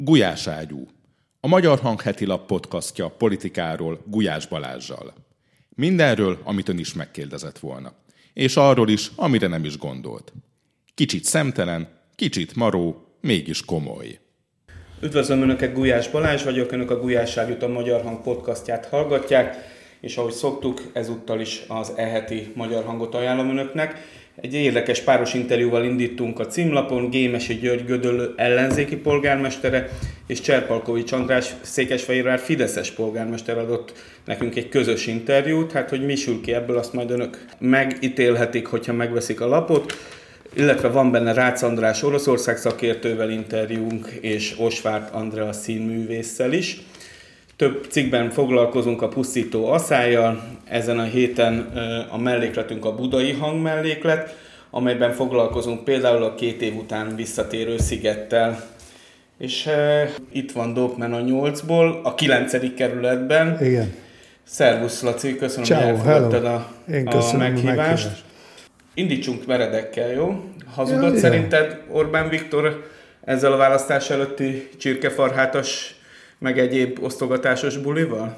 Gulyáságyú. A Magyar Hang heti lap podcastja politikáról Gulyás Balázssal. Mindenről, amit ön is megkérdezett volna. És arról is, amire nem is gondolt. Kicsit szemtelen, kicsit maró, mégis komoly. Üdvözlöm Önöket, Gulyás Balázs vagyok, Önök a Gulyáságyút, a Magyar Hang podcastját hallgatják, és ahogy szoktuk, ezúttal is az e-heti Magyar Hangot ajánlom Önöknek. Egy érdekes páros interjúval indítunk a címlapon, Gémesi György Gödöllő ellenzéki polgármestere és Cserpalkovics András Székesfehérvár fideszes polgármester adott nekünk egy közös interjút. Hát, hogy mi sül ki ebből, azt majd Önök megítélhetik, hogyha megveszik a lapot. Illetve van benne Rácz András Oroszország szakértővel interjúnk, és Osváth Andrea színművésszel is. Több cikkben foglalkozunk a pusztító asszállyal. Ezen a héten a mellékletünk a Budai Hang melléklet, amelyben foglalkozunk például a 2 év után visszatérő Szigettel. És itt van Dokmen a 8-ból, a 9. kerületben. Igen. Szervusz, Laci, köszönöm, Ciao, hogy elfogadtad a meghívást. Indítsunk meredekkel, jó? Hazudott szerinted Orbán Viktor ezzel a választás előtti csirkefarhátas meg egyéb osztogatásos bulival?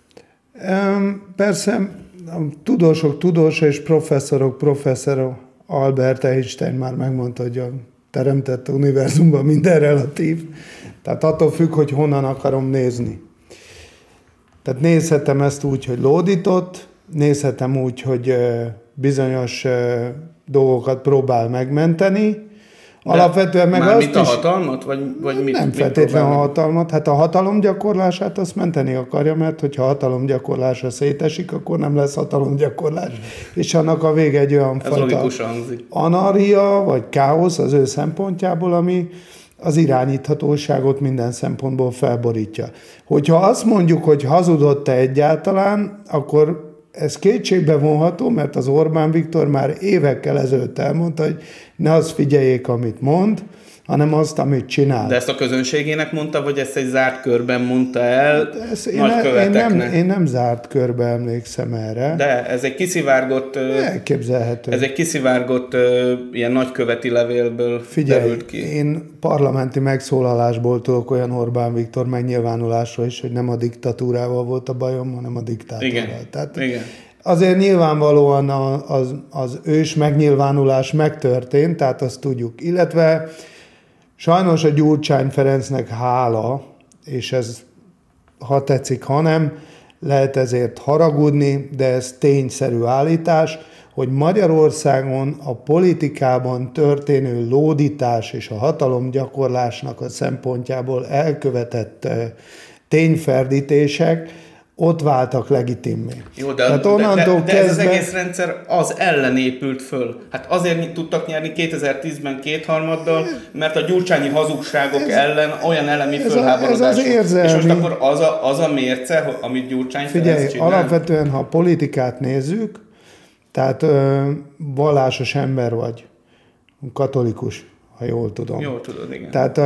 Persze, a tudósok és professzorok, Albert Einstein már megmondta, hogy a teremtett univerzumban minden relatív. Tehát attól függ, hogy honnan akarom nézni. Tehát nézhetem ezt úgy, hogy lódított, nézhetem úgy, hogy bizonyos dolgokat próbál megmenteni. Alapvetően meg azt is... a hatalmat? Vagy nem feltétlenül a hatalmat. Hát a hatalom gyakorlását azt menteni akarja, mert hogyha a hatalom gyakorlása szétesik, akkor nem lesz hatalomgyakorlás. És annak a vége egy olyan fajta anarchia, vagy káosz az ő szempontjából, ami az irányíthatóságot minden szempontból felborítja. Hogyha azt mondjuk, hogy hazudott-e egyáltalán, akkor ez kétségbe vonható, mert az Orbán Viktor már évekkel ezelőtt elmondta, hogy ne azt figyeljék, amit mond, hanem azt, amit csinál. De ezt a közönségének mondta, vagy ezt egy zárt körben mondta el nagyköveteknek? Én nem zárt körben emlékszem erre. De ez egy kiszivárgott... Elképzelhető. Ez egy kiszivárgott ilyen nagyköveti levélből derült ki. Én parlamenti megszólalásból tudok olyan Orbán Viktor megnyilvánulásra is, hogy nem a diktatúrával volt a bajom, hanem a diktátorral. Igen. Azért nyilvánvalóan az ős megnyilvánulás megtörtént, tehát azt tudjuk. Illetve sajnos a Gyurcsány Ferencnek hála, és ez ha tetszik, ha nem, lehet ezért haragudni, de ez tényszerű állítás, hogy Magyarországon a politikában történő lódítás és a hatalomgyakorlásnak a szempontjából elkövetett tényferdítések ott váltak legitimmé. Jó, de ez az egész rendszer az ellen épült föl. Hát azért tudtak nyerni 2010-ben kétharmaddal, mert a gyurcsányi hazugságok ellen olyan elemi fölháborodás. És most akkor az a mérce, amit Gyurcsány Ferenc csinál? Alapvetően, ha a politikát nézzük, tehát vallásos ember vagy, katolikus, ha jól tudom. Jól tudod, igen. Tehát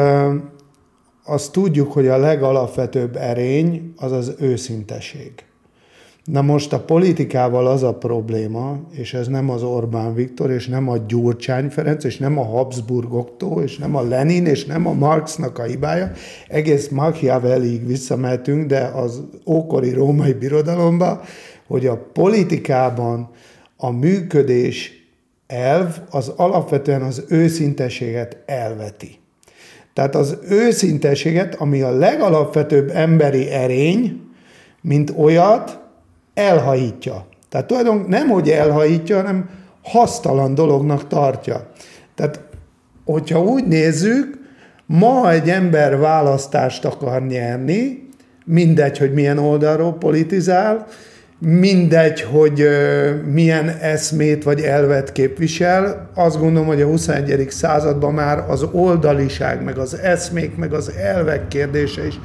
azt tudjuk, hogy a legalapvetőbb erény az az őszinteség. Na most a politikával az a probléma, és ez nem az Orbán Viktor, és nem a Gyurcsány Ferenc, és nem a Habsburgoktól, és nem a Lenin, és nem a Marxnak a hibája. Egész Machiavelliig visszamehetünk, de az ókori római birodalomba, hogy a politikában a működés elv az alapvetően az őszinteséget elveti. Tehát az őszinteséget, ami a legalapvetőbb emberi erény, mint olyat, elhajítja. Tehát tulajdonképpen nem, hogy elhajítja, hanem hasztalan dolognak tartja. Tehát, hogyha úgy nézzük, ma egy ember választást akar nyerni, mindegy, hogy milyen oldalról politizál, mindegy, hogy milyen eszmét vagy elvet képvisel. Azt gondolom, hogy a 21. században már az oldaliság, meg az eszmék, meg az elvek kérdése is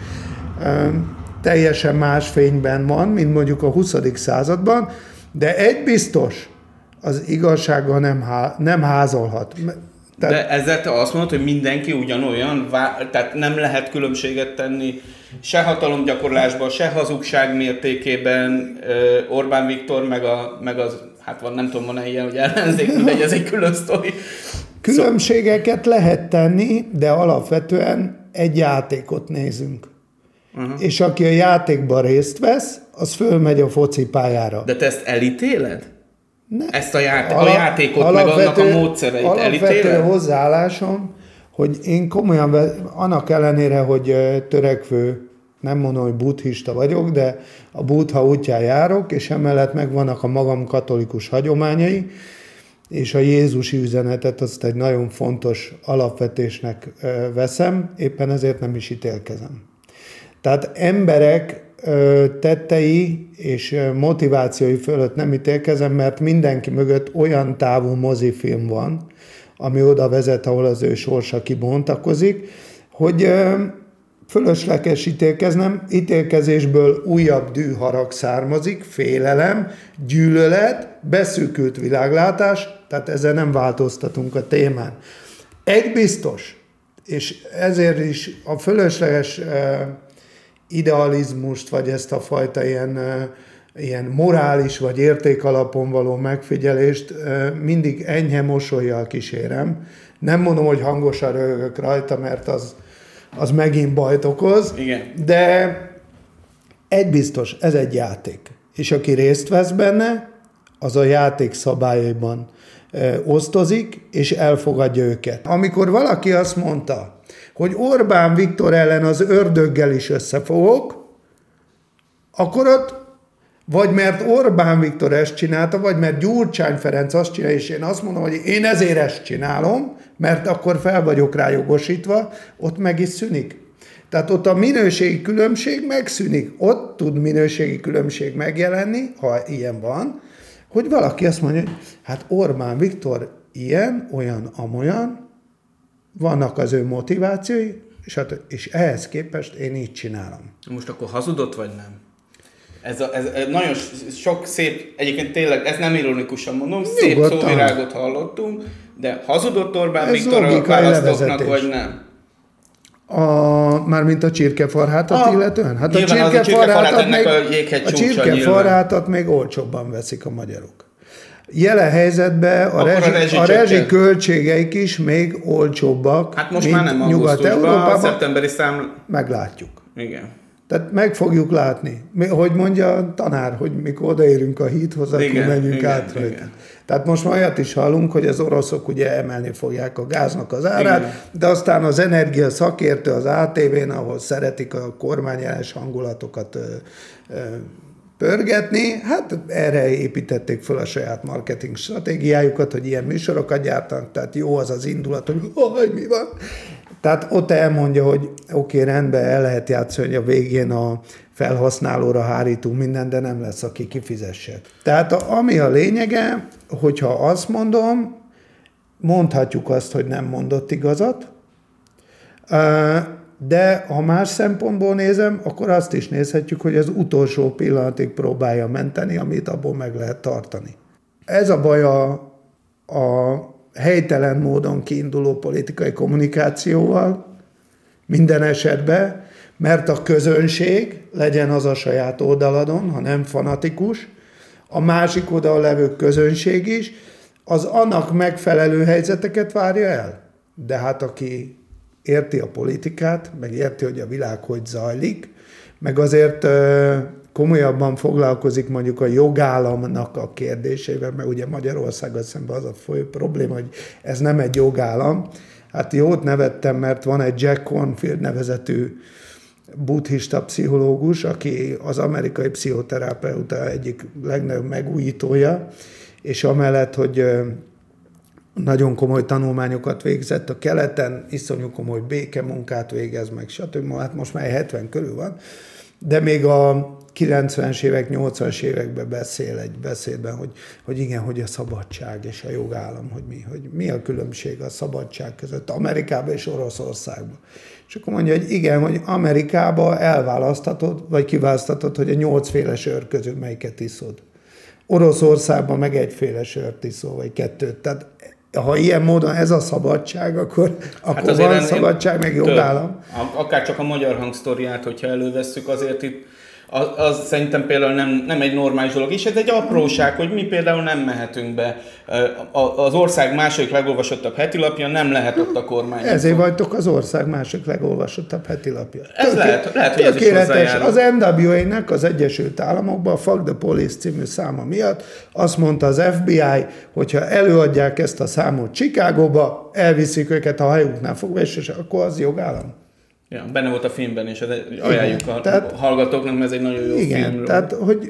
teljesen más fényben van, mint mondjuk a 20. században, de egy biztos, az igazsággal nem házolhat. De ezzel te azt mondod, hogy mindenki ugyanolyan, tehát nem lehet különbséget tenni se hatalomgyakorlásban, se hazugság mértékében. Orbán Viktor meg az, hát van, nem tudom, van-e ilyen, hogy ellenzék, ez egy külön sztori. Különbségeket lehet tenni, de alapvetően egy játékot nézünk. És aki a játékban részt vesz, az fölmegy a focipályára. De te ezt elítéled? Ne. Ezt a játékot, meg annak a módszereit elítéled? Alapvető hozzáállásom, hogy én komolyan, annak ellenére, hogy törekvő, nem mondom, hogy buddhista vagyok, de a buddha útján járok, és emellett megvannak a magam katolikus hagyományai, és a jézusi üzenetet azt egy nagyon fontos alapvetésnek veszem, éppen ezért nem is ítélkezem. Tehát emberek tettei és motivációi fölött nem ítélkezem, mert mindenki mögött olyan távú mozifilm van, ami oda vezet, ahol az ő sorsa kibontakozik, hogy fölösleges ítélkezésből újabb dühharag származik, félelem, gyűlölet, beszűkült világlátás, tehát ezzel nem változtatunk a témán. Egy biztos, és ezért is a fölösleges idealizmust, vagy ezt a fajta ilyen morális vagy értékalapon való megfigyelést mindig enyhe mosollyal kísérem. Nem mondom, hogy hangosan röhögök rajta, mert az megint bajt okoz, igen. De egy biztos, ez egy játék. És aki részt vesz benne, az a játék szabályaiban osztozik, és elfogadja őket. Amikor valaki azt mondta, hogy Orbán Viktor ellen az ördöggel is összefogok, akkor ott vagy mert Orbán Viktor ezt csinálta, vagy mert Gyurcsány Ferenc azt csinálja, és én azt mondom, hogy én ezért ezt csinálom, mert akkor fel vagyok rá jogosítva, ott meg is szűnik. Tehát ott a minőségi különbség megszűnik. Ott tud minőségi különbség megjelenni, ha ilyen van, hogy valaki azt mondja, hogy hát Orbán Viktor ilyen, olyan, amolyan, vannak az ő motivációi, és ehhez képest én így csinálom. Most akkor hazudott, vagy nem? Ez nagyon sok szép, egyébként tényleg, ez nem ironikusan mondom, szép szóvirágot hallottunk, de hazudott Orbán Viktor a választóknak, vagy nem? Mármint a csirkefarhátat illetően? Hát a csirkefarhátat még olcsóbban veszik a magyarok. Jelen helyzetben a rezsi költségeik is még olcsóbbak, hát most már nem Nyugat-Európában. Szeptemberi szám... Meglátjuk. Igen. Tehát meg fogjuk látni. Hogy mondja a tanár, hogy mikor odaérünk a hídhoz, akkor menjünk át rajta. Tehát most már olyat is hallunk, hogy az oroszok ugye emelni fogják a gáznak az árát, igen. De aztán az energia szakértő az ATV-n, ahol szeretik a kormányellenes hangulatokat pörgetni, hát erre építették fel a saját marketing stratégiájukat, hogy ilyen műsorokat gyártanak, tehát jó az az indulat, hogy mi van. Tehát ott elmondja, hogy oké, rendben, el lehet játszani, hogy a végén a felhasználóra hárítunk minden, de nem lesz, aki kifizesse. Tehát ami a lényege, hogyha azt mondom, mondhatjuk azt, hogy nem mondott igazat, de ha más szempontból nézem, akkor azt is nézhetjük, hogy az utolsó pillanatig próbálja menteni, amit abból meg lehet tartani. Ez a baj a helytelen módon kiinduló politikai kommunikációval minden esetben, mert a közönség, legyen az a saját oldaladon, ha nem fanatikus, a másik oldalon levő közönség is, az annak megfelelő helyzeteket várja el. De hát aki érti a politikát, meg érti, hogy a világ hogy zajlik, meg azért komolyabban foglalkozik mondjuk a jogállamnak a kérdésével, mert ugye Magyarországgal szemben az a fő probléma, hogy ez nem egy jogállam. Hát jót nevettem, mert van egy Jack Kornfield nevezetű buddhista pszichológus, aki az amerikai pszichoterapeuta egyik legnagyobb megújítója, és amellett, hogy nagyon komoly tanulmányokat végzett a keleten, iszonyú komoly békemunkát végez meg, stb. Hát most már 70 körül van, de még a 90-es évek, 80-as években beszél egy beszédben, hogy igen, hogy a szabadság és a jogállam, hogy mi a különbség a szabadság között Amerikában és Oroszországban. És akkor mondja, hogy igen, hogy Amerikában elválaszthatod, vagy kiválaszthatod, hogy a 8 féle sör közül melyiket iszod. Oroszországban meg egyféle sört iszol, vagy 2. Tehát ha ilyen módon ez a szabadság, akkor hát van szabadság, meg jogállam. Akár csak a Magyar Hang sztoriát, hogyha elővesszük, azért itt Az szerintem például nem egy normális dolog, és ez egy apróság, hogy mi például nem mehetünk be. Az ország második legolvasottabb hetilapja, nem lehet ott a kormány. Ezért vagytok az ország második legolvasottabb hetilapja. Ez lehet, hogy ez is hozzájárul. Az NWA-nek az Egyesült Államokban a Fuck the Police című száma miatt azt mondta az FBI, hogyha előadják ezt a számot Chicagóba, elviszik őket a hajóknál fogva, és akkor az jogállam. Ja, benne volt a filmben, és ajánljuk a hallgatóknak, mert ez egy nagyon jó film. Tehát, hogy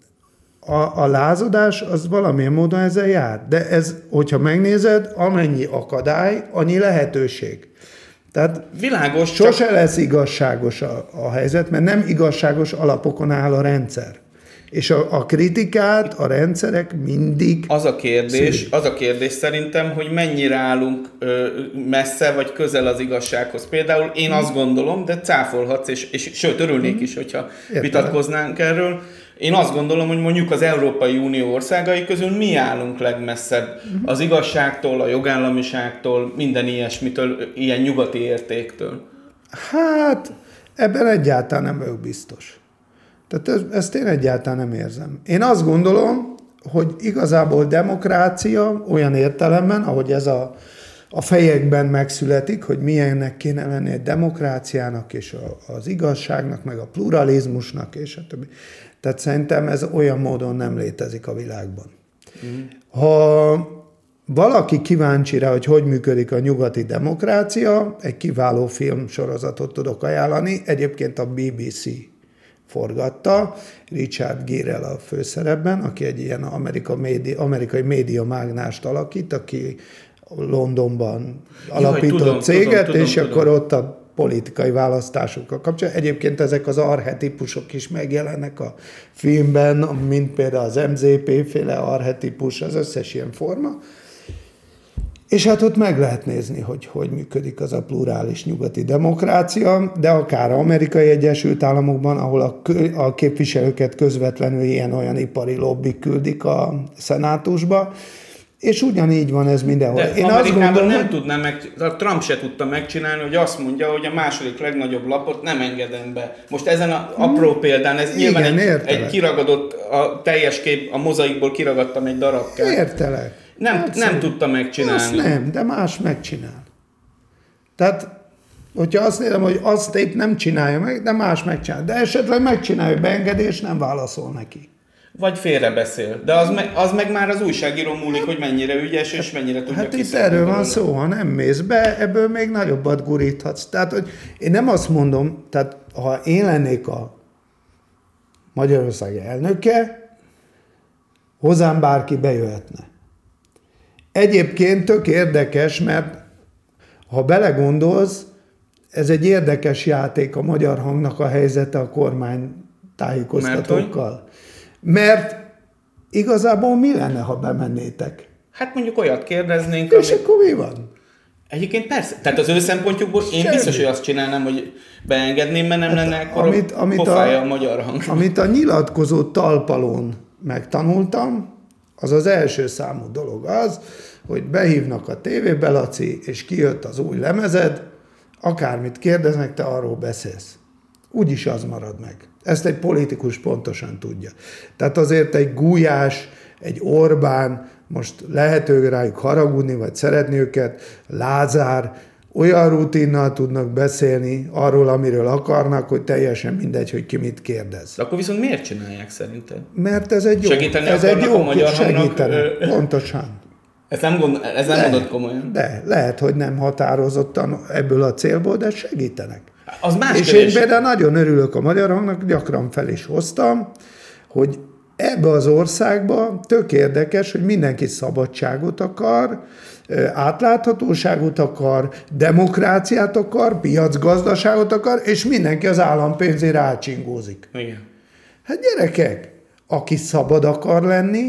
a lázadás az valamilyen módon ezzel jár. De ez, hogyha megnézed, amennyi akadály, annyi lehetőség. Tehát világos, sose lesz igazságos a helyzet, mert nem igazságos alapokon áll a rendszer. És a kritikát a rendszerek mindig... Az a kérdés szerintem, hogy mennyire állunk messze vagy közel az igazsághoz. Például én azt gondolom, de cáfolhatsz, és sőt, örülnék is, hogyha vitatkoznánk erről. Én azt gondolom, hogy mondjuk az Európai Unió országai közül mi állunk legmesszebb az igazságtól, a jogállamiságtól, minden ilyesmitől, ilyen nyugati értéktől. Hát, ebben egyáltalán nem vagyok biztos. Tehát ezt én egyáltalán nem érzem. Én azt gondolom, hogy igazából demokrácia olyan értelemben, ahogy ez a fejekben megszületik, hogy milyennek kéne lenni egy demokráciának, és az igazságnak, meg a pluralizmusnak, és a többi. Tehát szerintem ez olyan módon nem létezik a világban. Ha valaki kíváncsi rá, hogy működik a nyugati demokrácia, egy kiváló filmsorozatot tudok ajánlani, egyébként a BBC forgatta, Richard Gere a főszerepben, aki egy ilyen amerikai médiamágnást alakít, aki Londonban alapított céget, és akkor ott a politikai választásokkal kapcsolatban. Egyébként ezek az archetipusok is megjelennek a filmben, mint például az MZP-féle archetipus, az összes ilyen forma. És hát ott meg lehet nézni, hogy működik az a plurális nyugati demokrácia, de akár Amerikai Egyesült Államokban, ahol a képviselőket közvetlenül ilyen-olyan ipari lobbik küldik a szenátusba, és ugyanígy van ez mindenhol. De én Amerikában nem tudná a Trump se tudta megcsinálni, hogy azt mondja, hogy a második legnagyobb lapot nem engedem be. Most ezen az apró példán, ez nyilván egy kiragadott, a teljes kép, a mozaikból kiragadtam egy darabkát. Értelek. Nem tudta megcsinálni. Azt nem, de más megcsinál. Tehát, hogyha azt nézem, hogy azt épp nem csinálja meg, de más megcsinál. De esetleg megcsinálja beengedés, nem válaszol neki. Vagy félrebeszél. De az meg már az újságíró múlik, hogy mennyire ügyes, és mennyire tudja Hát itt erről van szó, ha nem mész be, ebből még nagyobbat guríthatsz. Tehát, hogy én nem azt mondom, tehát ha én lennék a Magyarország elnöke, hozzám bárki bejöhetne. Egyébként tök érdekes, mert ha belegondolsz, ez egy érdekes játék a Magyar Hangnak a helyzete a kormány tájékoztatókkal. Mert igazából mi lenne, ha bemennétek? Hát mondjuk olyat kérdeznénk, és akkor mi van? Egyébként persze. Tehát az ő szempontjukból én biztos, hogy azt csinálnám, hogy beengedném, mert nem lenne akkor pofája a Magyar Hang. Amit a nyilatkozó talpalón megtanultam, az az első számú dolog az, hogy behívnak a tévébe, Laci, és kijött az új lemezed, akármit kérdeznek, te arról beszélsz. Úgyis az marad meg. Ezt egy politikus pontosan tudja. Tehát azért egy Gulyás, egy Orbán, most lehet rájuk haragudni, vagy szeretni őket, Lázár, olyan rutinnal tudnak beszélni arról, amiről akarnak, hogy teljesen mindegy, hogy ki mit kérdez. De akkor viszont miért csinálják szerinted? Mert ez egy jó, segíteni. Pontosan. Ezt nem mondod komolyan. De lehet, hogy nem határozottan ebből a célból, de segítenek. Az más és én például nagyon örülök a Magyar Hangnak, gyakran fel is hoztam, hogy ebbe az országba tök érdekes, hogy mindenki szabadságot akar, átláthatóságot akar, demokráciát akar, piacgazdaságot akar, és mindenki az állam pénzére átsingózik. Igen. Hát gyerekek, aki szabad akar lenni,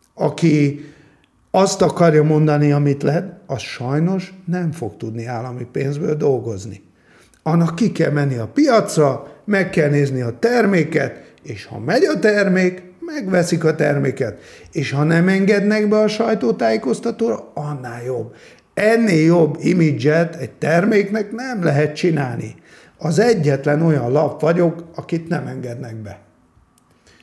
aki azt akarja mondani, amit lehet, az sajnos nem fog tudni állami pénzből dolgozni. Annak ki kell menni a piacra, meg kell nézni a terméket, és ha megy a termék, megveszik a terméket. És ha nem engednek be a sajtótájékoztatóra, annál jobb. Ennél jobb imidzset egy terméknek nem lehet csinálni. Az egyetlen olyan lap vagyok, akit nem engednek be.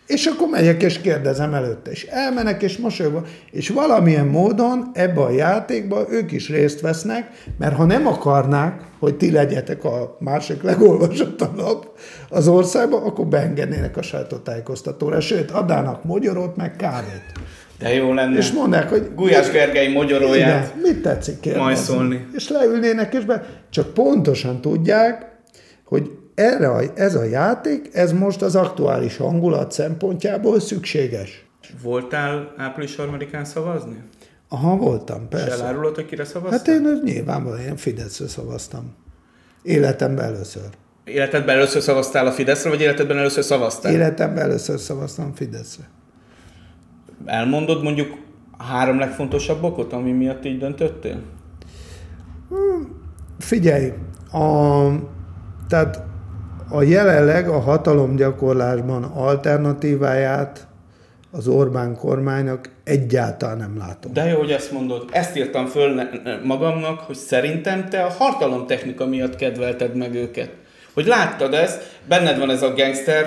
És akkor megyek és kérdezem előtte, és elmenek és mosolyogva, és valamilyen módon ebbe a játékba ők is részt vesznek, mert ha nem akarnák, hogy ti legyetek a másik legolvasottabb nap az országban, akkor beengednének a sajtótájékoztatóra, sőt, adnának mogyorot, meg kávét. De jó lenne. És mondják, hogy Gulyás Gergely mogyoróját. Igen, mit tetszik kérdezni? Majd szólni. És leülnének, és csak pontosan tudják, hogy ez a játék, ez most az aktuális hangulat szempontjából szükséges. Voltál április 3-án szavazni? Aha, voltam, És persze. elárulod, hogy kire szavaztál? Hát én nyilvánvalóan Fideszre szavaztam. Életemben először. Életedben először szavaztál a Fideszre, vagy életedben először szavaztál? Életemben először szavaztam Fideszre. Elmondod mondjuk 3 legfontosabb okot, ami miatt így döntöttél? Figyelj, tehát a jelenleg a hatalomgyakorlásban alternatíváját az Orbán kormánynak egyáltalán nem látom. De jó, hogy ezt mondod. Ezt írtam föl magamnak, hogy szerintem te a hatalomtechnika miatt kedvelted meg őket. Hogy láttad ezt, benned van ez a gangster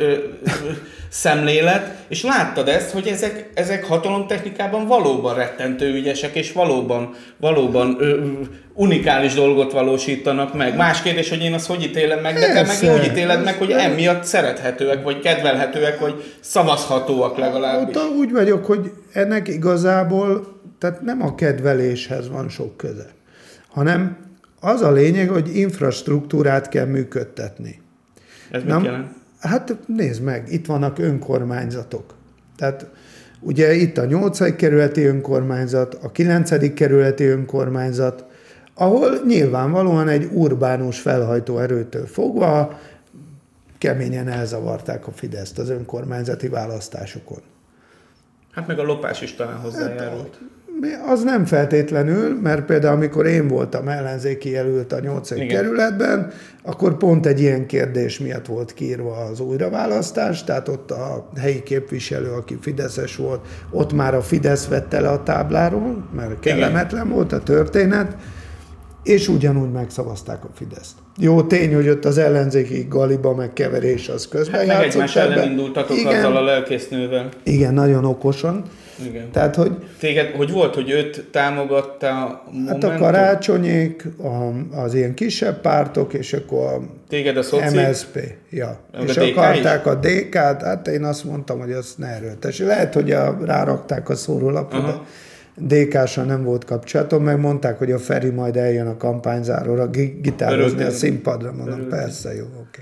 szemlélet, és láttad ezt, hogy ezek hatalomtechnikában valóban rettentő ügyesek, és valóban unikális dolgot valósítanak meg. Más kérdés, hogy én azt hogy ítélem meg, de te meg úgy ítéled meg, hogy emiatt szerethetőek, vagy kedvelhetőek, vagy szavazhatóak legalábbis. Ott úgy vagyok, hogy ennek igazából, tehát nem a kedveléshez van sok köze, hanem az a lényeg, hogy infrastruktúrát kell működtetni. Ez mit jelent? Hát nézd meg, itt vannak önkormányzatok. Tehát ugye itt a 8. kerületi önkormányzat, a 9. kerületi önkormányzat, ahol nyilvánvalóan egy urbánus felhajtó erőtől fogva keményen elzavarták a Fideszt az önkormányzati választásokon. Hát meg a lopás is talán hozzájárult. Az nem feltétlenül, mert például amikor én voltam ellenzéki jelölt a 8. kerületben, akkor pont egy ilyen kérdés miatt volt kiírva az újraválasztás, tehát ott a helyi képviselő, aki fideszes volt, ott már a Fidesz vette le a tábláról, mert kellemetlen volt a történet, és ugyanúgy megszavazták a Fideszt. Jó tény, hogy ott az ellenzéki galiba megkeverés az közben játszott. Meg egymás ellen indultatok azzal a lelkésznővel. Igen, nagyon okosan. Igen. Tehát, hogy téged, hogy volt, hogy őt támogatta a Momentum? Hát a Karácsonyék, az ilyen kisebb pártok, és akkor a téged a MSZP. Ja. És akarták a DK-t, hát én azt mondtam, hogy azt ne erőltess. Lehet, hogy rárakták a szórólapot, de DK-sal nem volt kapcsolatom, meg mondták, hogy a Feri majd eljön a kampányzáróra gitározni a színpadra. Mondom, persze, jó, oké.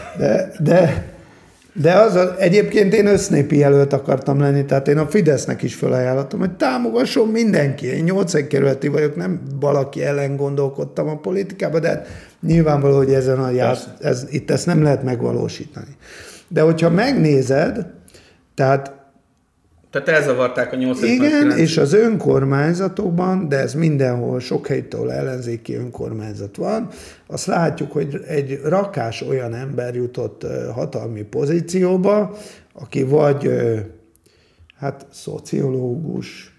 De egyébként én össznépi jelölt akartam lenni, tehát én a Fidesznek is felajánlottam, hogy támogasson mindenki. Én 8. kerületi vagyok, nem valaki ellen gondolkodtam a politikában, de hát nyilvánvaló, hogy itt ezt nem lehet megvalósítani. De hogyha megnézed, tehát elzavarták a 8. Igen, és az önkormányzatokban, de ez mindenhol, sok helytől ellenzéki önkormányzat van, azt látjuk, hogy egy rakás olyan ember jutott hatalmi pozícióba, aki vagy szociológus,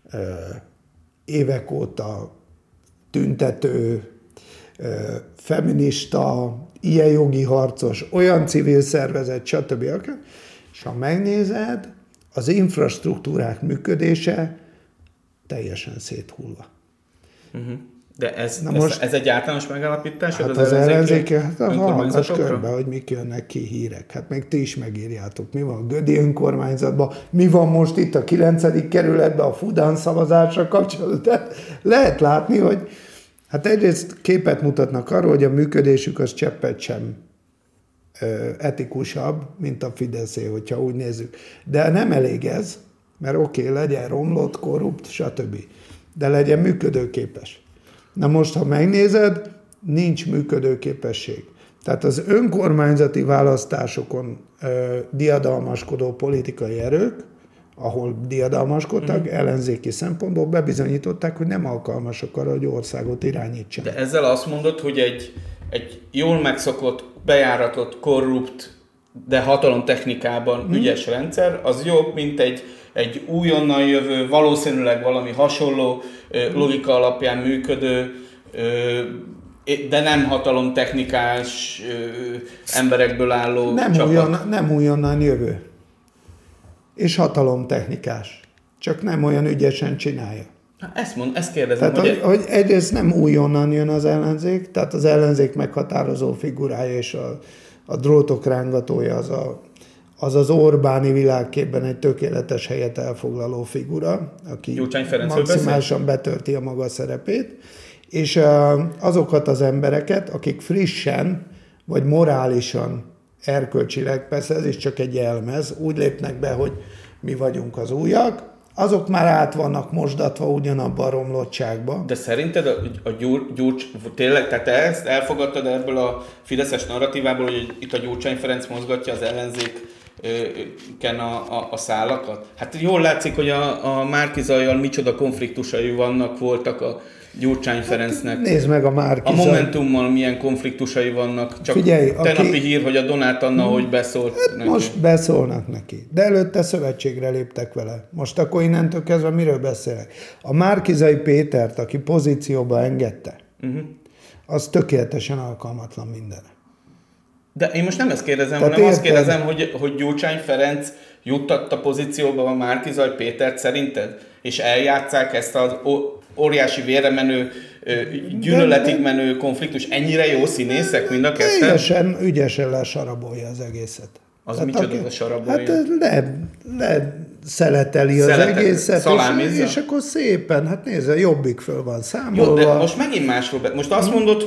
évek óta tüntető, feminista, ilyen jogi harcos, olyan civil szervezet, stb. És ha megnézed, az infrastruktúrák működése teljesen széthullva. De ez egy általános megállapítás? Hát az ellenzéki, hallgass körbe, hogy mik jönnek ki hírek. Hát még ti is megírjátok. Mi van a Gödi önkormányzatban, mi van most itt a 9. kerületben a Fudán szavazásra kapcsolatban. Tehát lehet látni, hogy hát egyrészt képet mutatnak arról, hogy a működésük az cseppet sem etikusabb, mint a Fideszé, hogyha úgy nézzük. De nem elég ez, mert legyen romlott, korrupt, stb. De legyen működőképes. Na most, ha megnézed, nincs működőképesség. Tehát az önkormányzati választásokon diadalmaskodó politikai erők, ahol diadalmaskodtak, ellenzéki szempontból bebizonyították, hogy nem alkalmasak arra, hogy országot irányítsanak. De ezzel azt mondod, hogy egy jól megszokott, bejáratott, korrupt, de hatalomtechnikában ügyes rendszer, az jobb, mint egy újonnan jövő, valószínűleg valami hasonló logika alapján működő, de nem hatalomtechnikás emberekből álló nem újonnan jövő. és hatalomtechnikás. Csak nem olyan ügyesen csinálja. Ezt kérdezem, tehát, hogy egyrészt nem újonnan jön az ellenzék, tehát az ellenzék meghatározó figurája és a drótok rángatója az Orbáni világképben egy tökéletes helyet elfoglaló figura, aki maximálisan betölti a maga szerepét, és azokat az embereket, akik frissen vagy morálisan, erkölcsileg, persze ez is csak egy jelmez, úgy lépnek be, hogy mi vagyunk az újak, azok már át vannak mosdatva ugyanabban a romlottságban. De szerinted a Gyurcs tényleg, tehát te ezt elfogadtad ebből a fideszes narratívából, hogy itt a Gyurcsány Ferenc mozgatja az ellenzéken a szálakat? Hát jól látszik, hogy a Márki-Zajjal micsoda konfliktusai voltak a Gyurcsány Ferencnek. Nézd meg a Márki-Zaj. A Momentummal milyen konfliktusai vannak. Csak figyelj, tenapi hír, hogy a Donát Anna hogy beszólt neki. Most beszólnak neki. De előtte szövetségre léptek vele. Most akkor innentől kezdve miről beszélek? A Márki-Zaj Pétert, aki pozícióba engedte, az tökéletesen alkalmatlan mindenre. De én most nem ezt kérdezem, hanem azt kérdezem, hogy Gyurcsány Ferenc juttatta pozícióba a Márki-Zaj Pétert szerinted? És eljátsszák ezt az óriási vérre menő, gyűlöletig menő konfliktus. Ennyire jó színészek mind a ketten? Ügyesen lesarabolja az egészet. Az micsoda a sarabolja? Hát szeleteli az egészet, és akkor szépen, hát nézze, Jobbik föl van számolva. Jó, de most megint másról most azt mondod,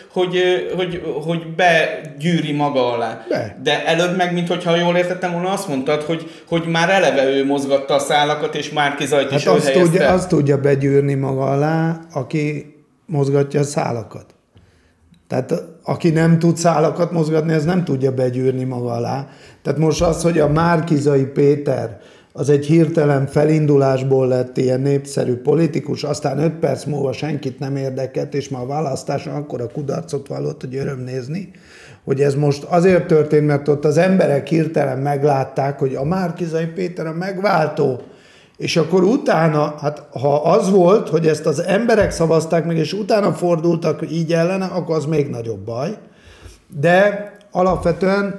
hogy begyűri maga alá. De előbb meg, mintha jól értettem volna, azt mondtad, hogy már eleve ő mozgatta a szálakat, és Márki-Zajt is ő helyezte. Azt tudja begyűrni maga alá, aki mozgatja a szálakat. Tehát aki nem tud szálakat mozgatni, az nem tudja begyűrni maga alá. Tehát most az, hogy a Márki-Zaj Péter az egy hirtelen felindulásból lett ilyen népszerű politikus, aztán 5 perc múlva senkit nem érdekelt, és már a választáson akkora kudarcot vallott, hogy öröm nézni, hogy ez most azért történt, mert ott az emberek hirtelen meglátták, hogy a Márki-Zaj Péter a megváltó, és akkor utána, hát ha az volt, hogy ezt az emberek szavazták meg, és utána fordultak így ellene, akkor az még nagyobb baj. De alapvetően,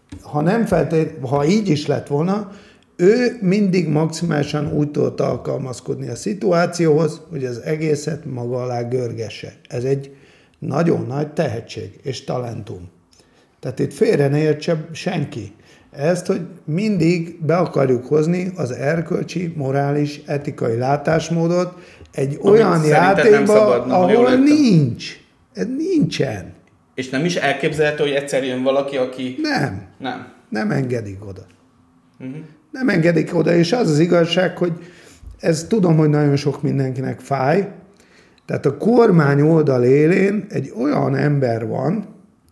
ha így is lett volna, ő mindig maximálisan úgy tudott alkalmazkodni a szituációhoz, hogy az egészet maga alá görgesse. Ez egy nagyon nagy tehetség és talentum. Tehát itt félre ne értse senki ezt, hogy mindig be akarjuk hozni az erkölcsi, morális, etikai látásmódot egy olyan játékba, ahol nincs. Ez nincsen. És nem is elképzelhető, hogy egyszer jön valaki, aki... Nem engedik oda. Nem engedik oda, és az igazság, hogy ez tudom, hogy nagyon sok mindenkinek fáj. Tehát a kormány oldal élén egy olyan ember van,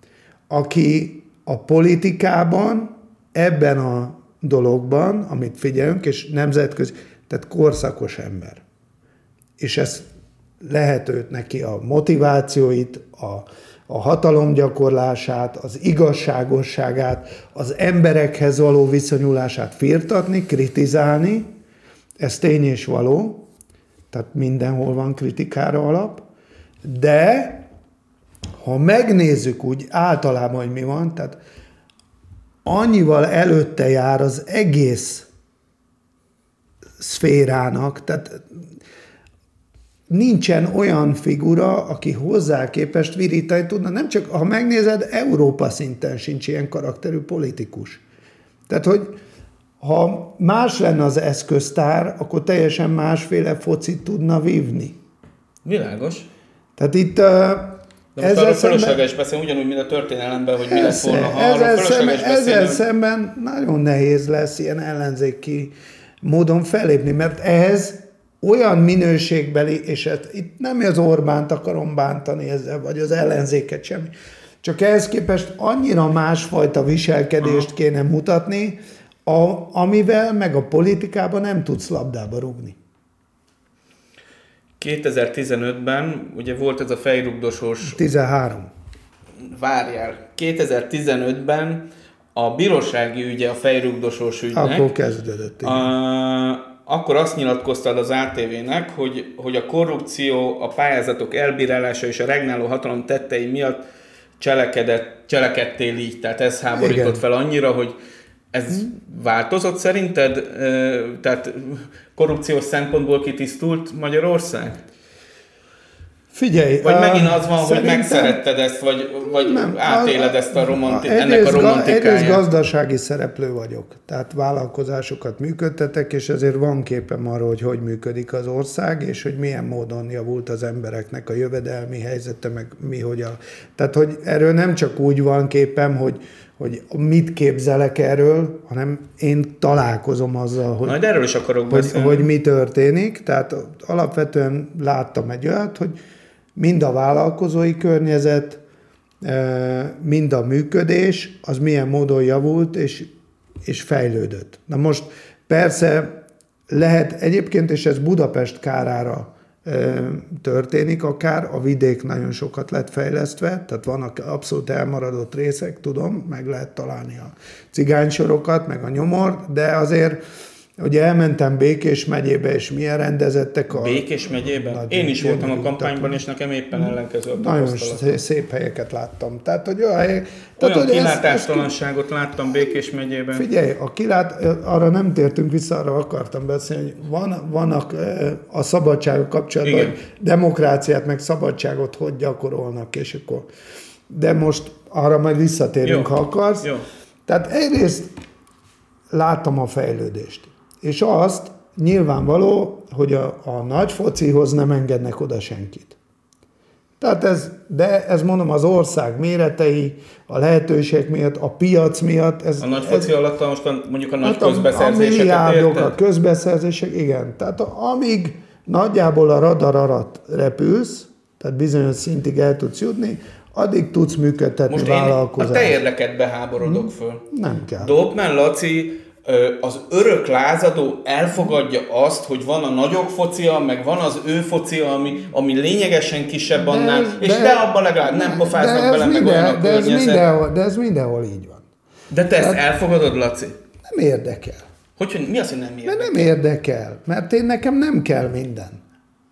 aki a politikában, ebben a dologban, amit figyelünk, és nemzetközi, tehát korszakos ember. És ez lehet őt neki a motivációit, a hatalomgyakorlását, az igazságosságát, az emberekhez való viszonyulását firtatni, kritizálni, ez tény és való, tehát mindenhol van kritikára alap, de ha megnézzük úgy általában, hogy mi van, tehát annyival előtte jár az egész szférának, tehát nincsen olyan figura, aki hozzá képest virítani tudna. Nem csak, ha megnézed, Európa szinten sincs ilyen karakterű politikus. Tehát, hogy ha más lenne az eszköztár, akkor teljesen másféle focit tudna vívni. Világos. Tehát itt... De most arról fölösleges beszélni, ugyanúgy, mint a történelemben, hogy mi lett volna, ha arról fölösleges ezzel szemben nagyon nehéz lesz ilyen ellenzéki módon fellépni, mert ehhez olyan minőségbeli, és itt nem az Orbánt akarom bántani ezzel, vagy az ellenzéket semmi, csak ehhez képest annyira másfajta viselkedést kéne mutatni, amivel meg a politikában nem tudsz labdába rúgni. 2015-ben, ugye volt ez a fejrugdosos... 13. Várjál. 2015-ben a bírósági ügye a fejrugdosos ügynek... Akkor kezdődött. Akkor azt nyilatkoztad az ATV-nek, hogy a korrupció, a pályázatok elbírálása és a regnáló hatalom tettei miatt cselekedtél így. Tehát ez háborított fel annyira, hogy Ez változott szerinted? Tehát korrupciós szempontból kitisztult Magyarország? Figyelj! Vagy megint az van, hogy megszeretted ezt, vagy nem, átéled ezt ennek a romantikáját? Egyrészt gazdasági szereplő vagyok, tehát vállalkozásokat működtetek, és ezért van képem arról, hogy működik az ország, és hogy milyen módon javult az embereknek a jövedelmi helyzete, meg Tehát, hogy erről nem csak úgy van képem, hogy mit képzelek erről, hanem én találkozom azzal, hogy, majd erről is akarok beszélni. Hogy mi történik. Tehát alapvetően láttam egy olyat, hogy mind a vállalkozói környezet, mind a működés, az milyen módon javult és fejlődött. Na most persze lehet egyébként, és ez Budapest kárára történik akár, a vidék nagyon sokat lett fejlesztve, tehát vannak abszolút elmaradott részek, tudom, meg lehet találni a cigánysorokat, meg a nyomort, de azért ugye elmentem Békés megyébe, és milyen rendezettek a... Békés megyében? Én is voltam a kampányban, és nekem éppen ellenkező a tapasztalat. Nagyon szép helyeket láttam. Tehát, hogy olyan kilátástalanságot láttam Békés megyében. Figyelj, arra nem tértünk vissza, arra akartam beszélni, hogy vannak a szabadságok kapcsolatban, hogy demokráciát, meg szabadságot hogy gyakorolnak, és akkor... De most arra majd visszatérünk, ha akarsz. Jó. Tehát egyrészt láttam a fejlődést. És azt nyilvánvaló, hogy a nagy focihoz nem engednek oda senkit. Tehát ez mondom az ország méretei, a lehetőség miatt, a piac miatt. A nagy foci alatt most mondjuk a nagy közbeszerzéseket a milliárdok, érted? a közbeszerzések, igen. Tehát amíg nagyjából a radar alatt repülsz, tehát bizonyos szintig el tudsz jutni, addig tudsz működtetni most vállalkozást. Most én a te érdekedbe háborodok föl. Nem kell. Dobman Laci, az örök lázadó elfogadja azt, hogy van a nagyobb focia, meg van az ő focia, ami lényegesen kisebb annál, és abban legalább nem pofáznak bele, meg olyan a környezet. De ez mindenhol így van. De te ezt elfogadod, Laci? Nem érdekel. Mi az, hogy nem érdekel? De nem érdekel, mert nekem nem kell minden.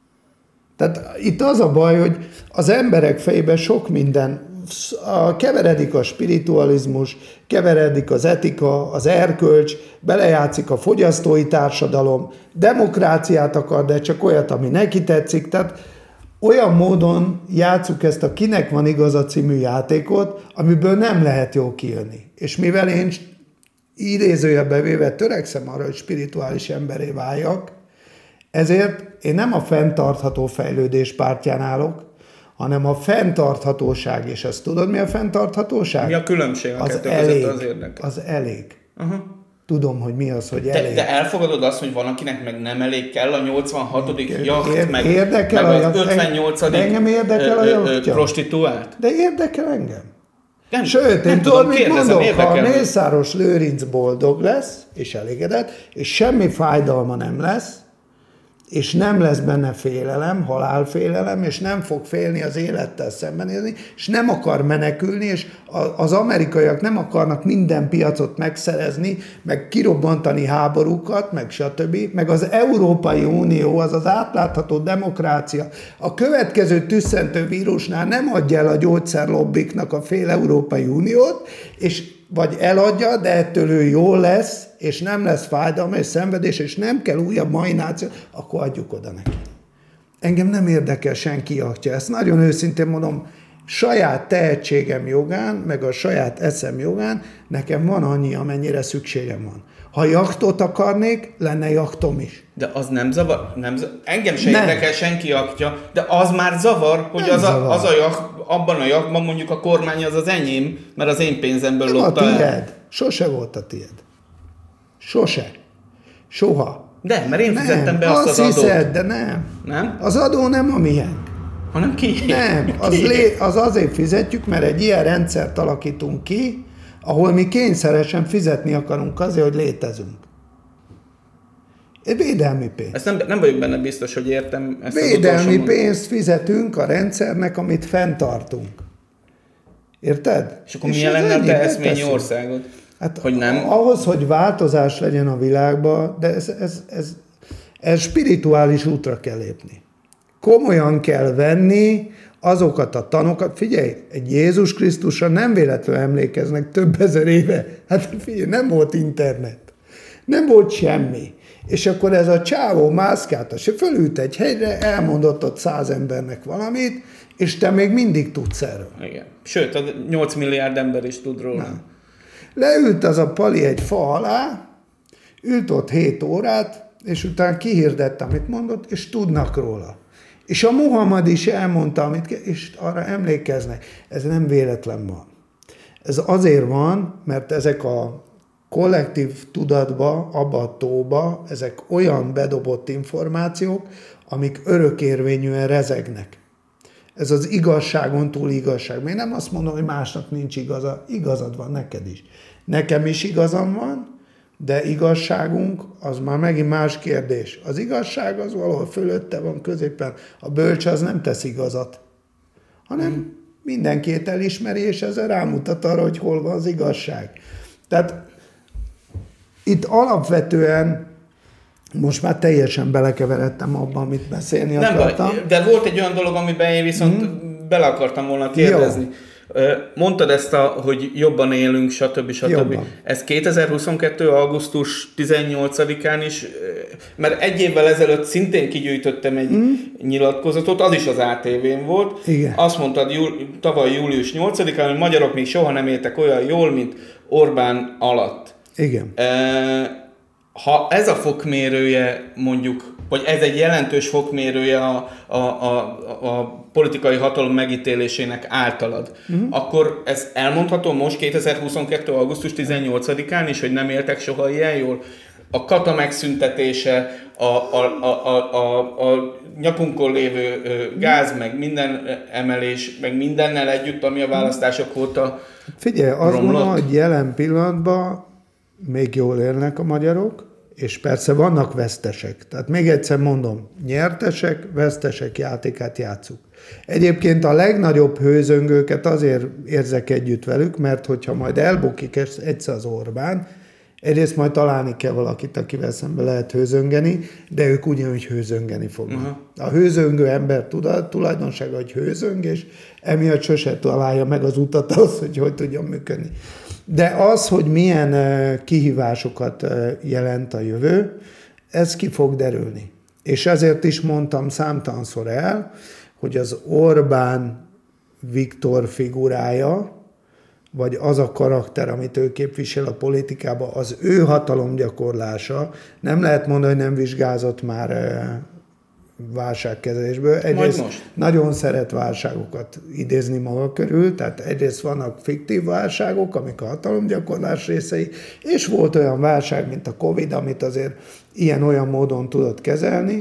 Tehát itt az a baj, hogy az emberek fejében sok minden, keveredik a spiritualizmus, keveredik az etika, az erkölcs, belejátszik a fogyasztói társadalom, demokráciát akar, de csak olyat, ami neki tetszik. Tehát olyan módon játsszuk ezt a Kinek van igaza című játékot, amiből nem lehet jól kijönni. És mivel én idézőjelbe véve törekszem arra, hogy spirituális emberré váljak, ezért én nem a fenntartható fejlődés pártján állok, hanem a fenntarthatóság, és azt tudod, mi a fenntarthatóság? Mi a különbség a kettő között, az érdekel? Az elég. Tudom, hogy mi az, hogy elég. De elfogadod azt, hogy van, akinek meg nem elég kell a 86. jacht, meg az 58. Engem érdekel a jachtja. Prostituált? De érdekel engem. Nem, sőt, én tudom, mit mondok, ha a Mészáros Lőrinc boldog lesz, és elégedett, és semmi fájdalma nem lesz, és nem lesz benne félelem, halálfélelem, és nem fog félni az élettel szembenézni, és nem akar menekülni, és az amerikaiak nem akarnak minden piacot megszerezni, meg kirobbantani háborúkat, meg stb., meg az Európai Unió, az átlátható demokrácia, a következő tüsszentő vírusnál nem adja el a gyógyszerlobbiknak a fél Európai Uniót, és vagy eladja, de ettől ő jól lesz, és nem lesz fájdalma és szenvedés, és nem kell újabb mai náció, akkor adjuk oda neki. Engem nem érdekel senki jachtja. Ezt nagyon őszintén mondom, saját tehetségem jogán, meg a saját eszem jogán, nekem van annyi, amennyire szükségem van. Ha jachtot akarnék, lenne jachtom is. De az nem zavar? Engem se érdekel senki jachtja, de az már zavar, hogy az a jacht, abban a jachtban mondjuk a kormány az enyém, mert az én pénzemből lopta el. Tied. Sose volt a tied. Sose. Soha. De, mert én fizettem be azt adót. Hiszed, de nem. Nem? Az adó nem a miénk. Hanem ki? Nem, az azért fizetjük, mert egy ilyen rendszert alakítunk ki, ahol mi kényszeresen fizetni akarunk azért, hogy létezünk. Egy védelmi pénz. Ezt nem vagyok benne biztos, hogy értem ezt védelmi pénzt fizetünk a rendszernek, amit fenntartunk. Érted? És akkor milyen lenne a te eszményi országod? Hát hogy nem? Ahhoz, hogy változás legyen a világban, de ez spirituális útra kell lépni. Komolyan kell venni azokat a tanokat, figyelj, egy Jézus Krisztusra nem véletlenül emlékeznek több ezer éve. Hát figyelj, nem volt internet. Nem volt semmi. És akkor ez a csávó mászkált, és fölült egy hegyre, elmondott ott 100 embernek valamit, és te még mindig tudsz erről. Igen. Sőt, a 8 milliárd ember is tud róla. Nem. Leült az a pali egy fa alá, ült ott 7 órát, és utána kihirdette, amit mondott, és tudnak róla. És a Muhammad is elmondta, és arra emlékeznek. Ez nem véletlen van. Ez azért van, mert ezek a kollektív tudatba, abba a tóba, ezek olyan bedobott információk, amik örökérvényűen rezegnek. Ez az igazságon túl igazság. Még nem azt mondom, hogy másnak nincs igaza. Igazad van neked is. Nekem is igazam van, de igazságunk az már megint más kérdés. Az igazság az valahol fölötte van, középen. A bölcs az nem tesz igazat, hanem mindenkit elismeri, és ezzel rámutat arra, hogy hol van az igazság. Tehát itt alapvetően most már teljesen belekeveredtem abban, amit beszélni akartam. Nem baj, de volt egy olyan dolog, amiben én viszont bele akartam volna kérdezni. Jó. Mondtad ezt, hogy jobban élünk, stb. Jobban. Ez 2022. augusztus 18-án is, mert egy évvel ezelőtt szintén kigyűjtöttem egy nyilatkozatot, az is az ATV-n volt. Igen. Azt mondtad tavaly július 8-án, hogy magyarok még soha nem éltek olyan jól, mint Orbán alatt. Igen. Ha ez a fokmérője mondjuk, vagy ez egy jelentős fokmérője a politikai hatalom megítélésének általad, akkor ez elmondható most 2022. augusztus 18-án is, hogy nem éltek soha ilyen jól? A kata megszüntetése, a nyakunkon lévő gáz, meg minden emelés, meg mindennel együtt, ami a választások óta Figyelj, azt mondom, hogy jelen pillanatban még jól élnek a magyarok, és persze vannak vesztesek. Tehát még egyszer mondom, nyertesek, vesztesek játékát játsszuk. Egyébként a legnagyobb hőzöngőket azért érzek együtt velük, mert hogyha majd elbukik egyszer az Orbán, egyrészt majd találni kell valakit, akivel szemben lehet hőzöngeni, de ők ugyanúgy hőzöngeni fognak. A hőzöngő ember tulajdonsága, hogy hőzöng, és emiatt sose találja meg az utat az, hogy tudjon működni. De az, hogy milyen kihívásokat jelent a jövő, ez ki fog derülni. És ezért is mondtam számtalanszor el, hogy az Orbán Viktor figurája, vagy az a karakter, amit ő képvisel a politikában, az ő hatalomgyakorlása, nem lehet mondani, hogy nem vizsgázott már válságkezelésből. Egyrészt nagyon szeret válságokat idézni maga körül, tehát egyrészt vannak fiktív válságok, amik a hatalomgyakorlás részei, és volt olyan válság, mint a Covid, amit azért ilyen-olyan módon tudott kezelni.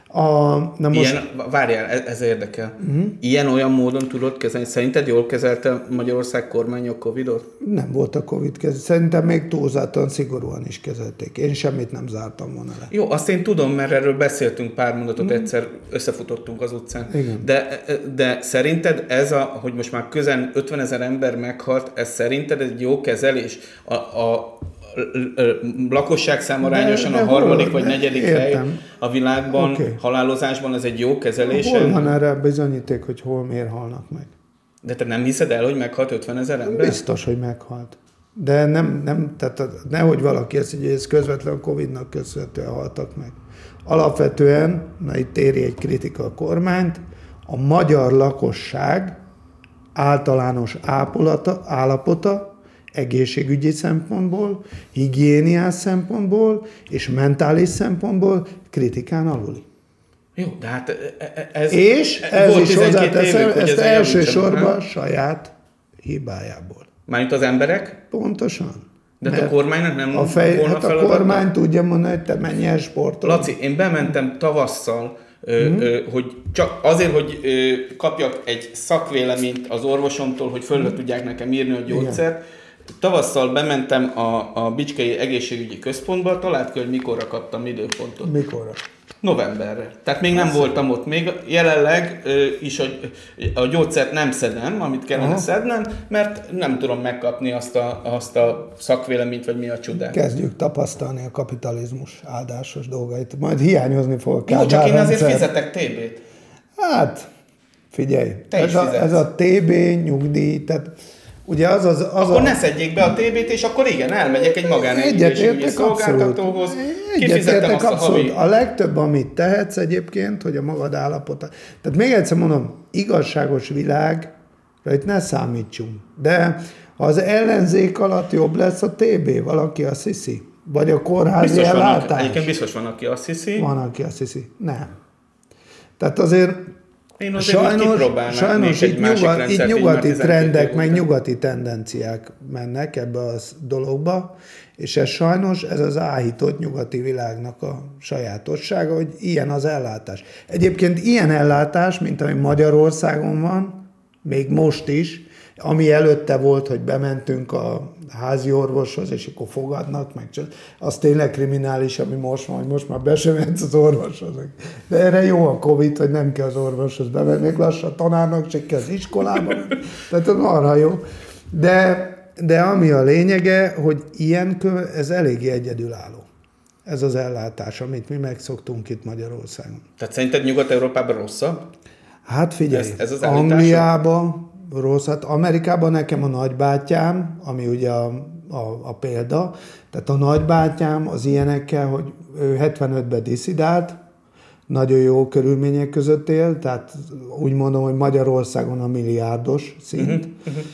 Várjál, ez érdekel. Ilyen-olyan módon tudod kezelni? Szerinted jól kezelte Magyarország kormánya a Covidot? Nem volt a Covid kezelés. Szerintem még túlzottan szigorúan is kezelték. Én semmit nem zártam volna le. Jó, azt én tudom, mert erről beszéltünk pár mondatot, egyszer összefutottunk az utcán. Igen. De szerinted ez hogy most már közel 50 000 ember meghalt, ez szerinted egy jó kezelés? A lakosság számarányosan a harmadik vagy negyedik hely a világban, halálozásban, ez egy jó kezelés. Hol van erre bizonyíték, hogy hol miért halnak meg? De te nem hiszed el, hogy meghalt 50 000 ember? Biztos, hogy meghalt. De nem tehát nehogy valaki ezt, hogy ez közvetlen Covid-nak köszönhetően haltak meg. Alapvetően, itt éri egy kritika a kormányt, a magyar lakosság általános állapota, egészségügyi szempontból, higiéniás szempontból és mentális szempontból kritikán aluli. Jó, de hát ez is hozzáteszem, ezt elsősorban saját hibájából. Mármint az emberek? Pontosan. De a kormánynak nem volna feladata? A kormány tudja mondani, hogy te menj el sportolni. Laci, én bementem tavasszal, hogy csak azért, hogy kapjak egy szakvéleményt az orvosomtól, hogy föl tudják nekem írni a gyógyszert. Igen. Tavasszal bementem a Bicskei Egészségügyi Központba, talált ki, hogy mikorra kaptam időpontot. Mikorra? Novemberre. Tehát még nem voltam ott. Még jelenleg is a gyógyszert nem szedem, amit kellene szednem, mert nem tudom megkapni azt a szakvéleményt, vagy mi a csodát. Kezdjük tapasztalni a kapitalizmus áldásos dolgait. Majd hiányozni fog a Jó, csak én azért fizetek TB-t. Hát, Figyelj, Te ez a TB, nyugdíj, tehát ugye akkor ne szedjék be a TB-t, és akkor igen, elmegyek egy magánegészségügyi szolgáltatóhoz, kifizettem azt a havi. A legtöbb, amit tehetsz egyébként, hogy a magad állapota. Tehát még egyszer mondom, igazságos világra itt ne számítsunk. De az ellenzék alatt jobb lesz a TB, valaki azt hiszi. Vagy a kórházi ellátás. Egyébként biztos van, aki azt hiszi. Van, aki azt hiszi. Nem. Tehát azért én azért sajnos itt nyugati trendek, meg nyugati tendenciák mennek ebbe a dologba, és ez az áhított nyugati világnak a sajátossága, hogy ilyen az ellátás. Egyébként ilyen ellátás, mint ami Magyarországon van, még most is, ami előtte volt, hogy bementünk a házi orvoshoz, és akkor fogadnak, meg csak az tényleg kriminális, ami most van, hogy most már be sem mehetsz az orvoshoz. De erre jó a Covid, hogy nem kell az orvoshoz bemenni, még lassan a tanárnak csak kell az iskolába. Tehát arra jó. De ami a lényege, hogy ez eléggé egyedülálló. Ez az ellátás, amit mi megszoktunk itt Magyarországon. Tehát szerinted Nyugat-Európában rosszabb? Hát figyelj, Angliában rossz, hát Amerikában nekem a nagybátyám, ami ugye a példa, tehát a nagybátyám az ilyenekkel, hogy ő 75-ben disszidált, nagyon jó körülmények között él, tehát úgy mondom, hogy Magyarországon a milliárdos szint.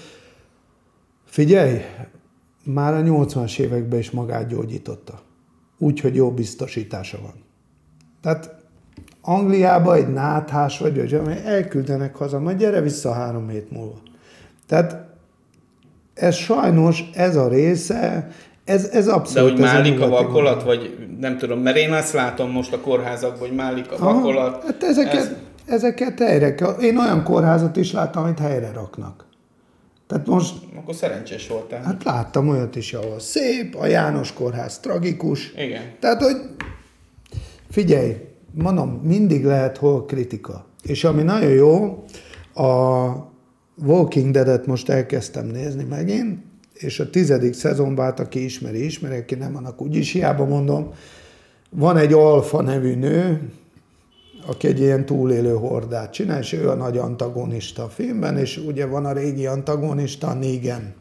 Figyelj, már a 80-as években is magát gyógyította. Úgyhogy jó biztosítása van. Tehát Angliában egy náthás vagy elküldenek haza, majd gyere vissza 3 hét múlva. Tehát ez sajnos, ez a része, ez abszolút... De hogy málik a vakolat, vagy nem tudom, mert én azt látom most a kórházakban, hogy málik a vakolat. Hát ezeket helyre kell. Én olyan kórházat is láttam, amit helyre raknak. Tehát most... Akkor szerencsés voltál. Hát láttam olyat is, ahol szép, a János kórház tragikus. Igen. Tehát, hogy figyelj, mondom, mindig lehet hol kritika. És ami nagyon jó, a Walking Dead-et most elkezdtem nézni megint, és a 10. szezonban, hát aki ismeri, aki nem, annak úgyis hiába mondom, van egy Alfa nevű nő, aki egy ilyen túlélő hordát csinál, és ő a nagy antagonista a filmben, és ugye van a régi antagonista, Negan.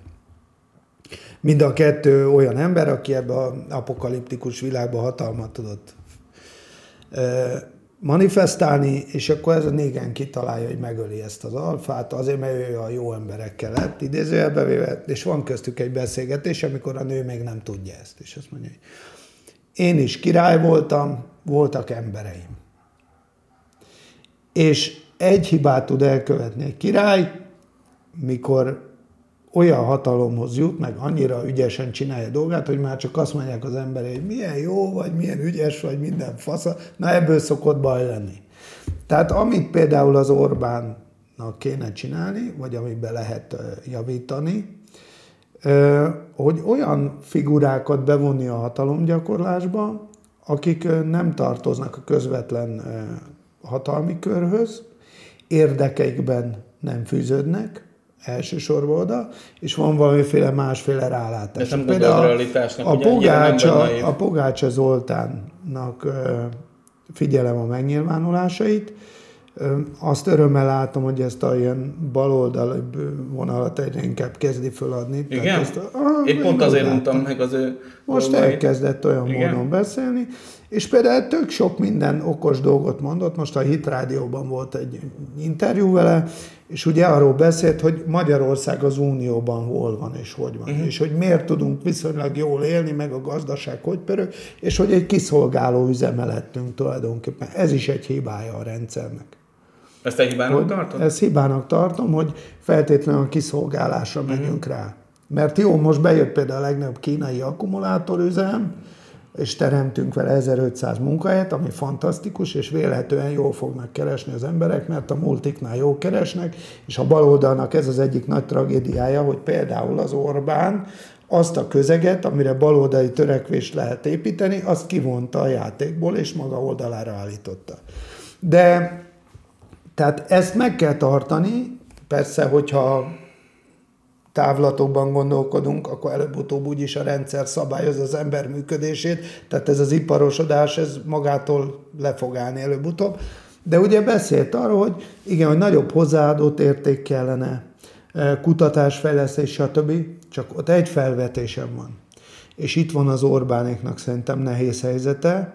Mind a kettő olyan ember, aki ebben az apokaliptikus világban hatalmat tudott manifestálni, és akkor ez a Negan kitalálja, hogy megöli ezt az Alfát, azért, mert ő a jó emberekkel lett, idézőjelbe véve, és van köztük egy beszélgetés, amikor a nő még nem tudja ezt, és azt mondja, hogy én is király voltam, voltak embereim. És egy hibát tud elkövetni egy király, mikor olyan hatalomhoz jut, meg annyira ügyesen csinálja dolgát, hogy már csak azt mondják az emberek, hogy milyen jó vagy, milyen ügyes vagy, minden fasza. Na ebből szokott baj lenni. Tehát amit például az Orbánnak kéne csinálni, vagy amiben lehet javítani, hogy olyan figurákat bevonni a hatalomgyakorlásba, akik nem tartoznak a közvetlen hatalmi körhöz, érdekeikben nem fűződnek, elsősorban oda, és van valamiféle másféle rálátás. Ez nem például a realitásnak, a Pogácsa Zoltánnak figyelem a megnyilvánulásait, azt örömmel látom, hogy ezt a ilyen baloldali vonalat egyre inkább kezdi föladni. Igen? Én pont azért mondtam meg az ő... Most elkezdett olyan módon beszélni, és például tök sok minden okos dolgot mondott. Most a Hit Rádióban volt egy interjú vele, és ugye arról beszélt, hogy Magyarország az Unióban hol van és hogy van, és hogy miért tudunk viszonylag jól élni, meg a gazdaság hogy pörög, és hogy egy kiszolgáló üzeme lettünk tulajdonképpen. Ez is egy hibája a rendszernek. Ezt te hibának tartod? Ezt hibának tartom, hogy feltétlenül a kiszolgálásra megyünk rá. Mert jó, most bejött például a legnagyobb kínai akkumulátorüzem, és teremtünk vele 1500 munkahelyet, ami fantasztikus, és vélhetően jól fognak keresni az emberek, mert a multiknál jól keresnek, és a baloldalnak ez az egyik nagy tragédiája, hogy például az Orbán azt a közeget, amire baloldali törekvést lehet építeni, azt kivonta a játékból, és maga oldalára állította. De tehát ezt meg kell tartani, persze, hogyha távlatokban gondolkodunk, akkor előbb-utóbb úgyis a rendszer szabályozza az ember működését, tehát ez az iparosodás, ez magától le fog állni előbb-utóbb. De ugye beszélt arról, hogy igen, hogy nagyobb hozzáadott érték kellene, kutatásfejlesztés, stb. Csak ott egy felvetésem van. És itt van az Orbánéknak szerintem nehéz helyzete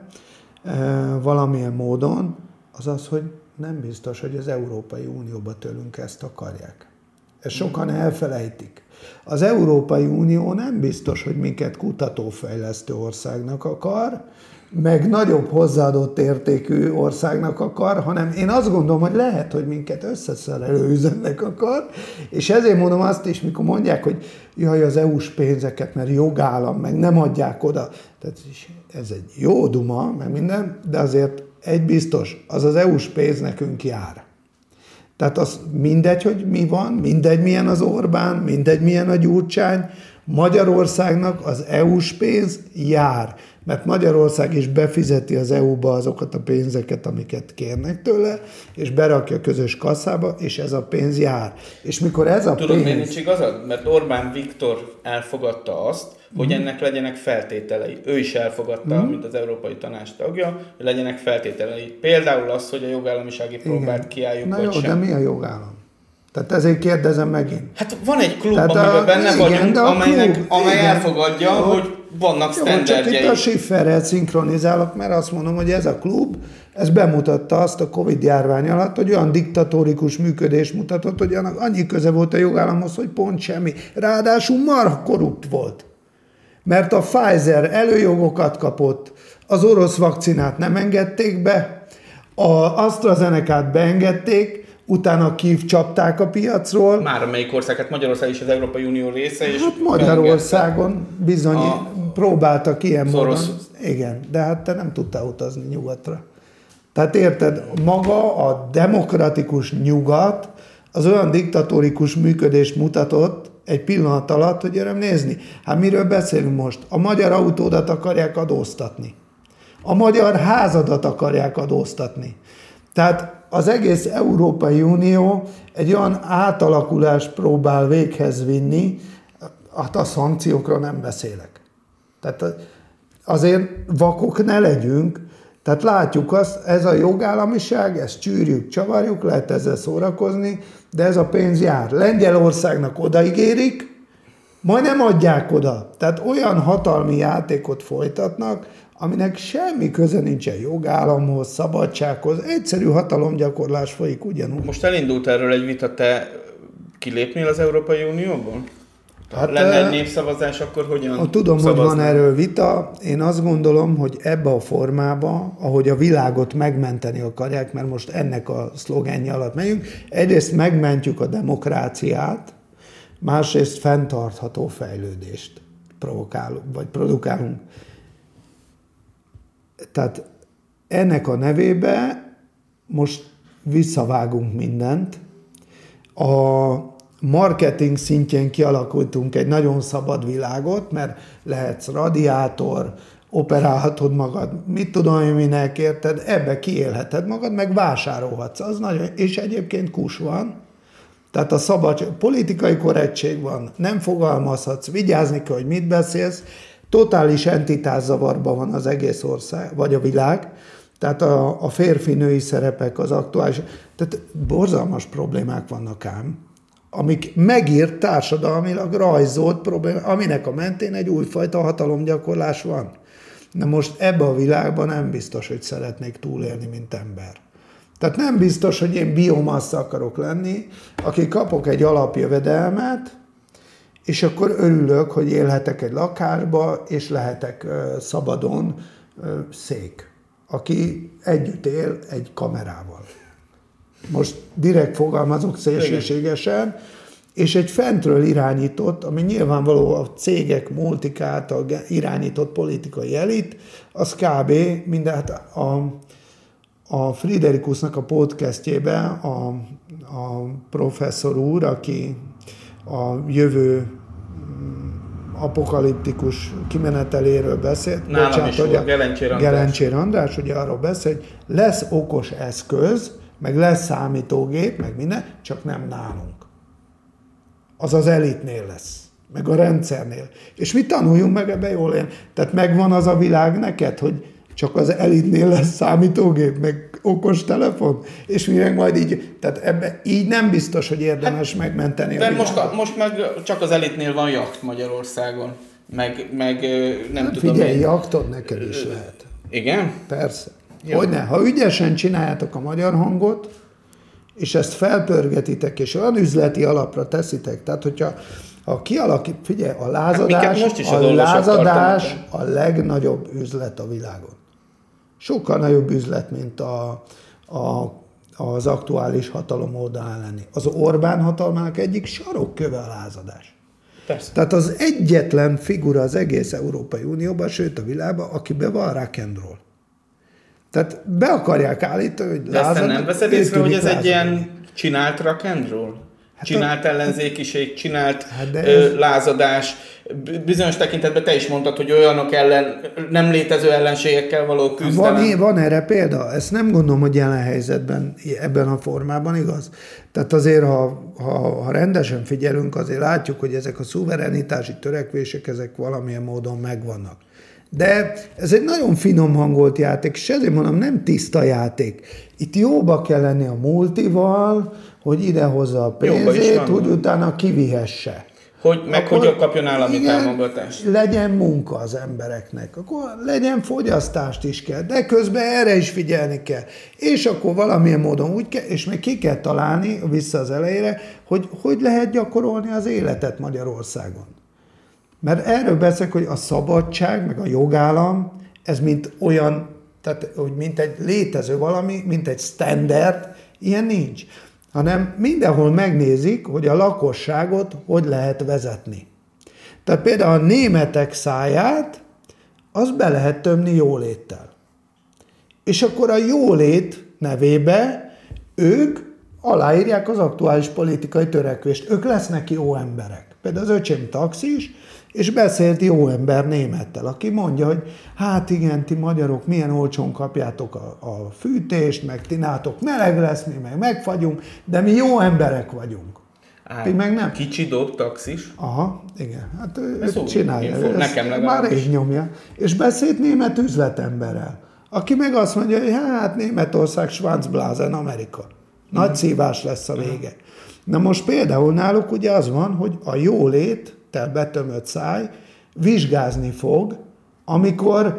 valamilyen módon, az az, hogy nem biztos, hogy az Európai Unióba tőlünk ezt akarják. Ezt sokan elfelejtik. Az Európai Unió nem biztos, hogy minket kutatófejlesztő országnak akar, meg nagyobb hozzáadott értékű országnak akar, hanem én azt gondolom, hogy lehet, hogy minket összeszerelő üzemnek akar, és ezért mondom azt is, mikor mondják, hogy jaj, az EU-s pénzeket, mert jogállam, meg nem adják oda. Tehát ez egy jó duma, meg minden, de azért egy biztos, az EU-s pénz nekünk jár. Tehát az mindegy, hogy mi van, mindegy, milyen az Orbán, mindegy, milyen a Gyurcsány, Magyarországnak az EU-s pénz jár, mert Magyarország is befizeti az EU-ba azokat a pénzeket, amiket kérnek tőle, és berakja a közös kasszába, és ez a pénz jár. És mikor ez a Tudod, miért nincs igazad? Mert Orbán Viktor elfogadta azt, hogy ennek legyenek feltételei. Ő is elfogadta, mint az Európai Tanács tagja, hogy legyenek feltételei. Például az, hogy a jogállamisági próbát kiálljuk, Na vagy jó, sem. de mi a jogállam? Tehát ezért kérdezem megint. Hát van egy klub, amiben benne vagyunk, amely elfogadja, hogy vannak sztenderdjei. Csak itt a Schifferrel szinkronizálok, mert azt mondom, hogy ez a klub, ez bemutatta azt a Covid-járvány alatt, hogy olyan diktatórikus működés mutatott, hogy annak annyi köze volt a jogállamhoz, hogy pont semmi. Ráadásul marha korrupt volt. Mert a Pfizer előjogokat kapott, az orosz vakcinát nem engedték be, az AstraZenecát beengedték, utána kívcsapták a piacról. Már amelyik ország, hát Magyarország is az Európai Unió része. És hát Magyarországon bizony próbáltak ilyen módon. Igen, de hát te nem tudtál utazni nyugatra. Tehát érted, maga a demokratikus nyugat az olyan diktatórikus működést mutatott egy pillanat alatt, hogy gyerem nézni. Hát miről beszélünk most? A magyar autódat akarják adóztatni. A magyar házadat akarják adóztatni. Tehát az egész Európai Unió egy olyan átalakulást próbál véghez vinni, hát a szankciókról nem beszélek. Tehát azért vakok ne legyünk, tehát látjuk azt, ez a jogállamiság, ezt csűrjük, csavarjuk, lehet ezzel szórakozni, de ez a pénz jár. Lengyelországnak odaígérik, majd nem adják oda. Tehát olyan hatalmi játékot folytatnak, aminek semmi köze nincsen jogállamhoz, szabadsághoz, egyszerű hatalomgyakorlás folyik ugyanúgy. Most elindult erről egy vita, te kilépnél az Európai Unióból? Hát, lenne egy népszavazás, akkor hogyan tudom, szavazni? hogy van erről vita. Én azt gondolom, hogy ebbe a formába, ahogy a világot megmenteni akarják, mert most ennek a szlogenje alatt megyünk, egyrészt megmentjük a demokráciát, másrészt fenntartható fejlődést produkálunk. Tehát ennek a nevébe most visszavágunk mindent. A marketing szintjén kialakultunk egy nagyon szabad világot, mert lehetsz radiátor, operálhatod magad, mit tudom én minek, érted, ebbe kiélheted magad, meg vásárolhatsz. Az nagyon, és egyébként kus van. Tehát a szabad, politikai korrektség van, nem fogalmazhatsz, vigyázni kell, hogy mit beszélsz, totális entitászavarban van az egész ország, vagy a világ, tehát a férfi-női szerepek az aktuális, tehát borzalmas problémák vannak ám, amik megírt társadalmilag rajzolt problémák, aminek a mentén egy újfajta hatalomgyakorlás van. Na most ebbe a világban nem biztos, hogy szeretnék túlélni, mint ember. Tehát nem biztos, hogy én biomassa akarok lenni, aki kapok egy alapjövedelmet, és akkor örülök, hogy élhetek egy lakásba, és lehetek szabadon szék, aki együtt él egy kamerával. Most direkt fogalmazok szélsőségesen, és egy fentről irányított, ami nyilvánvaló a cégek, multik által irányított politikai elit, az kb. Mindent a Friderikusnak a podcastjében a professzor úr, aki a jövő apokaliptikus kimeneteléről beszélt. Nálam is volt, Gelencsér András, ugye arról beszél, hogy lesz okos eszköz, meg lesz számítógép, meg minden, csak nem nálunk. Az az elitnél lesz, meg a rendszernél. És mi tanuljunk meg ebbe jól élni. Tehát megvan az a világ neked, hogy csak az elitnél lesz számítógép, meg okostelefon, és mi meg majd így, tehát ebbe így nem biztos, hogy érdemes megmenteni de a világot. most meg csak az elitnél van jacht Magyarországon, meg nem tudom. Figyelj, jachtod neked is lehet. Igen? Persze. Jó. Hogyne, ha ügyesen csináljátok a magyar hangot, és ezt felpörgetitek, és olyan üzleti alapra teszitek, tehát hogyha figyelj, a lázadás, most is a legnagyobb üzlet a világon. Sokkal nagyobb üzlet, mint az aktuális hatalom oldalán lenni. Az Orbán hatalmának egyik sarokköve a lázadás. Persze. Tehát az egyetlen figura az egész Európai Unióban, sőt a világban, akiben van rock and roll. Tehát be akarják állítani, hogy de lázad. De nem veszed észre, hogy ez egy ilyen csinált rock and roll? Csinált ellenzékiség, csinált lázadás. Bizonyos tekintetben te is mondtad, hogy olyanok ellen, nem létező ellenségekkel való küzdelem. Van erre példa. Ezt nem gondolom, hogy jelen helyzetben, ebben a formában igaz. Tehát azért, ha rendesen figyelünk, azért látjuk, hogy ezek a szuverenitási törekvések, ezek valamilyen módon megvannak. De ez egy nagyon finom hangolt játék, és ezért mondom, nem tiszta játék. Itt jóba kell lenni a multival, hogy idehozza a pénzét, hogy utána kivihesse. Hogy kapjon állami támogatást. Legyen munka az embereknek, akkor legyen fogyasztást is kell, de közben erre is figyelni kell. És akkor valamilyen módon úgy kell, és még ki kell találni, vissza az elejére, hogy lehet gyakorolni az életet Magyarországon. Mert erről beszélek, hogy a szabadság, meg a jogállam, ez mint olyan, tehát hogy mint egy létező valami, mint egy standard, ilyen nincs. Hanem mindenhol megnézik, hogy a lakosságot hogy lehet vezetni. Tehát például a németek száját, az be lehet tömni jóléttel. És akkor a jólét nevébe ők aláírják az aktuális politikai törekvést. Ők lesznek jó emberek. Például az öcsém taxis, és beszélt jó ember némettel, aki mondja, hogy hát igen, ti magyarok milyen olcsón kapjátok a fűtést, meg ti nátok meleg lesz, mi meg megfagyunk, de mi jó emberek vagyunk. Ti meg nem. Kicsi dob taxis? Aha, igen. Hát ő csinálja. Nekem legalábbis. Már rég nyomja. És beszélt német üzletemberrel, aki meg azt mondja, hogy hát Németország, Schwanzblasen, Amerika. Nagy szívás lesz a vége. Na most például náluk ugye az van, hogy a jólét, betömött száj, vizsgázni fog, amikor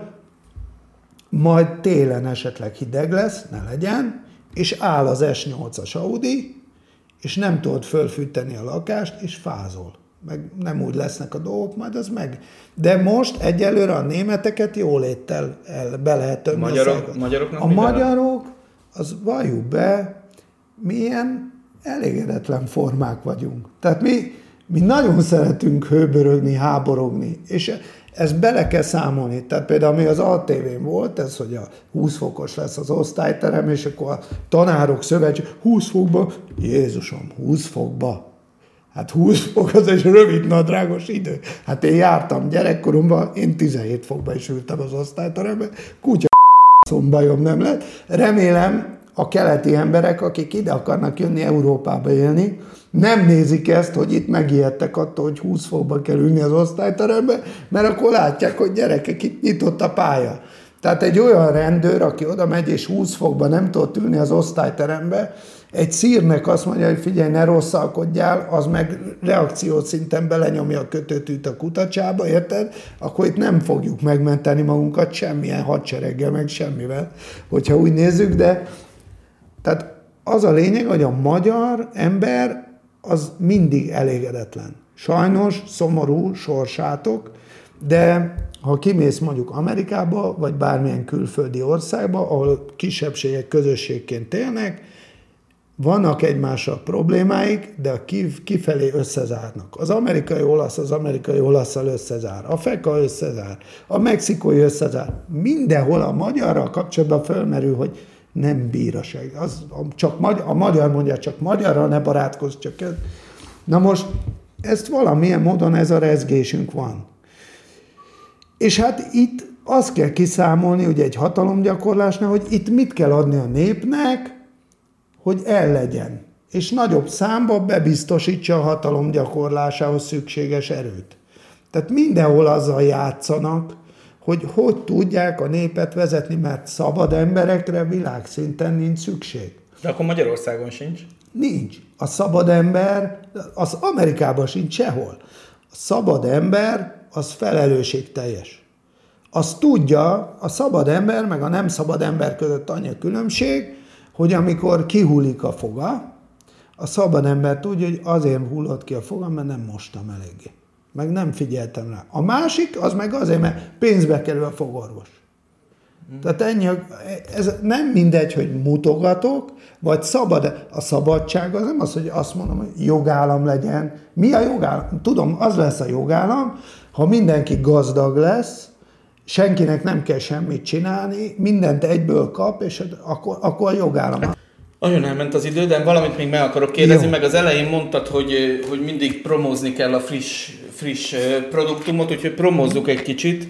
majd télen esetleg hideg lesz, ne legyen, és áll az S8-as Audi, és nem tudod fölfűteni a lakást, és fázol. Meg nem úgy lesznek a dolgok, majd az meg. De most egyelőre a németeket jóléttel be lehet tömni. Magyaroknak a magyarok, az valljuk be, milyen elégedetlen formák vagyunk. Tehát mi nagyon szeretünk hőbörögni, háborogni, és ezt bele kell számolni. Tehát például ami az ATV-n volt, ez, hogy a 20 fokos lesz az osztályterem, és akkor a tanárok szövetség 20 fokba, Jézusom, 20 fokba. Hát 20 fok az egy rövid nadrágos idő. Hát én jártam gyerekkoromban, én 17 fokba is ültem az osztályteremben, kutya bajom nem lett. Remélem a keleti emberek, akik ide akarnak jönni Európába élni, nem nézik ezt, hogy itt megijedtek attól, hogy 20 fokba kell ülni az osztályterembe, mert akkor látják, hogy gyerekek, itt nyitott a pálya. Tehát egy olyan rendőr, aki oda megy és 20 fokba nem tudott ülni az osztályterembe, egy szírnek azt mondja, hogy figyelj, ne rosszalkodjál, az meg reakciót szinten belenyomja a kötőtűt a kutacsába, érted? Akkor itt nem fogjuk megmenteni magunkat semmilyen hadsereggel, meg semmivel, hogyha úgy nézzük, de tehát az a lényeg, hogy a magyar ember az mindig elégedetlen. Sajnos, szomorú sorsátok, de ha kimész mondjuk Amerikába, vagy bármilyen külföldi országba, ahol kisebbségek közösségként élnek, vannak egymással problémáik, de kifelé összezárnak. Az amerikai olasszal összezár, a feka összezár, a mexikói összezár. Mindenhol a magyarral kapcsolatban fölmerül, hogy nem bíraság. A magyar mondja, csak magyarral ne barátkozz, csak ez. Na most, ezt valamilyen módon ez a rezgésünk van. És hát itt azt kell kiszámolni, hogy egy hatalomgyakorlásnál, hogy itt mit kell adni a népnek, hogy el legyen. És nagyobb számba bebiztosítsa a hatalomgyakorlásához szükséges erőt. Tehát mindenhol azzal játszanak, hogy tudják a népet vezetni, mert szabad emberekre világszinten nincs szükség. De akkor Magyarországon sincs. Nincs. A szabad ember, az Amerikában sincs sehol. A szabad ember, az felelősségteljes. Azt tudja, a szabad ember, meg a nem szabad ember között annyi a különbség, hogy amikor kihullik a foga, a szabad ember tudja, hogy azért hullott ki a fogam, mert nem mostam eléggé. Meg nem figyeltem rá. A másik, az meg azért, mert pénzbe kerül a fogorvos. Tehát ennyi, ez nem mindegy, hogy mutogatok, vagy szabad. A szabadság az nem az, hogy azt mondom, hogy jogállam legyen. Mi a jogállam? Tudom, az lesz a jogállam, ha mindenki gazdag lesz, senkinek nem kell semmit csinálni, mindent egyből kap, és akkor a jogállam. Nagyon elment az idő, de valamit még meg akarok kérdezni, meg az elején mondtad, hogy mindig promózni kell a friss produktumot, úgyhogy promózzuk egy kicsit.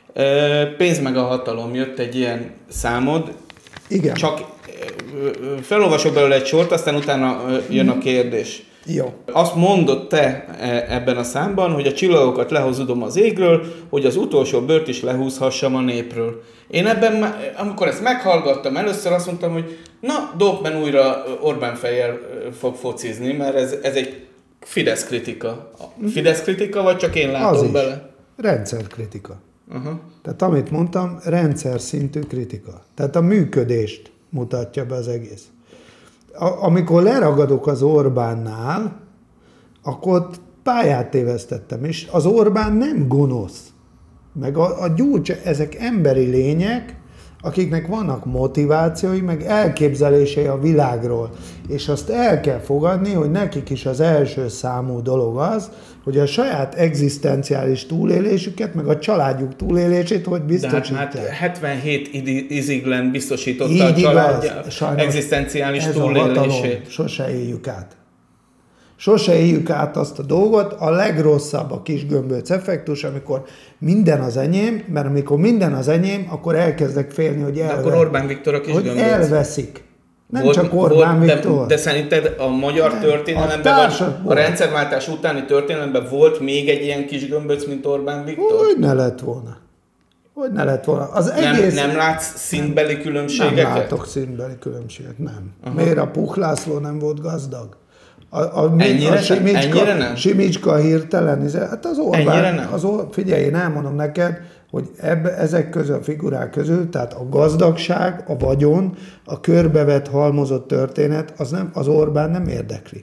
Pénz meg a hatalom, jött egy ilyen számod. Igen. Csak felolvasok belőle egy sort, aztán utána jön a kérdés. Jó. Azt mondod te ebben a számban, hogy a csillagokat lehozudom az égről, hogy az utolsó bőrt is lehúzhassam a népről. Én ebben, amikor ezt meghallgattam, először azt mondtam, hogy na, Dokman újra Orbán fejjel fog focizni, mert ez egy Fidesz kritika. Fidesz kritika, vagy csak én látom az bele? Rendszerkritika. Uh-huh. Tehát amit mondtam, rendszer szintű kritika. Tehát a működést mutatja be az egész. Amikor leragadok az Orbánnál, akkor pályát tévesztettem, és az Orbán nem gonosz. Meg a Gyurcsány, ezek emberi lények, akiknek vannak motivációi, meg elképzelései a világról. És azt el kell fogadni, hogy nekik is az első számú dolog az, hogy a saját egzisztenciális túlélésüket, meg a családjuk túlélését, hogy biztosítják. De hát 77 iziglen biztosította a családja egzisztenciális túlélését. Sose éljük át. Sose éljük át azt a dolgot, a legrosszabb a kis gömbölc effektus, amikor minden az enyém, mert amikor minden az enyém, akkor elkezdek félni, hogy akkor Orbán Viktor a kis hogy gömbölc. Elveszik. Nem csak Orbán Viktor. De szerinted a magyar történelemben, a rendszerváltás utáni történelemben volt még egy ilyen kis gömböc, mint Orbán Viktor? Hogy ne lett volna. Hogy ne lett volna. Az egész... Nem látsz színbeli különbségeket? Nem látok színbeli különbséget, nem. Aha. Miért a Puch László nem volt gazdag? Ennyire nem? Simicska hirtelen, hát az Orbán, nem? Figyelj, én elmondom neked, hogy ezek közül a figurák közül, tehát a gazdagság, a vagyon, a körbevett, halmozott történet, az Orbán nem érdekli.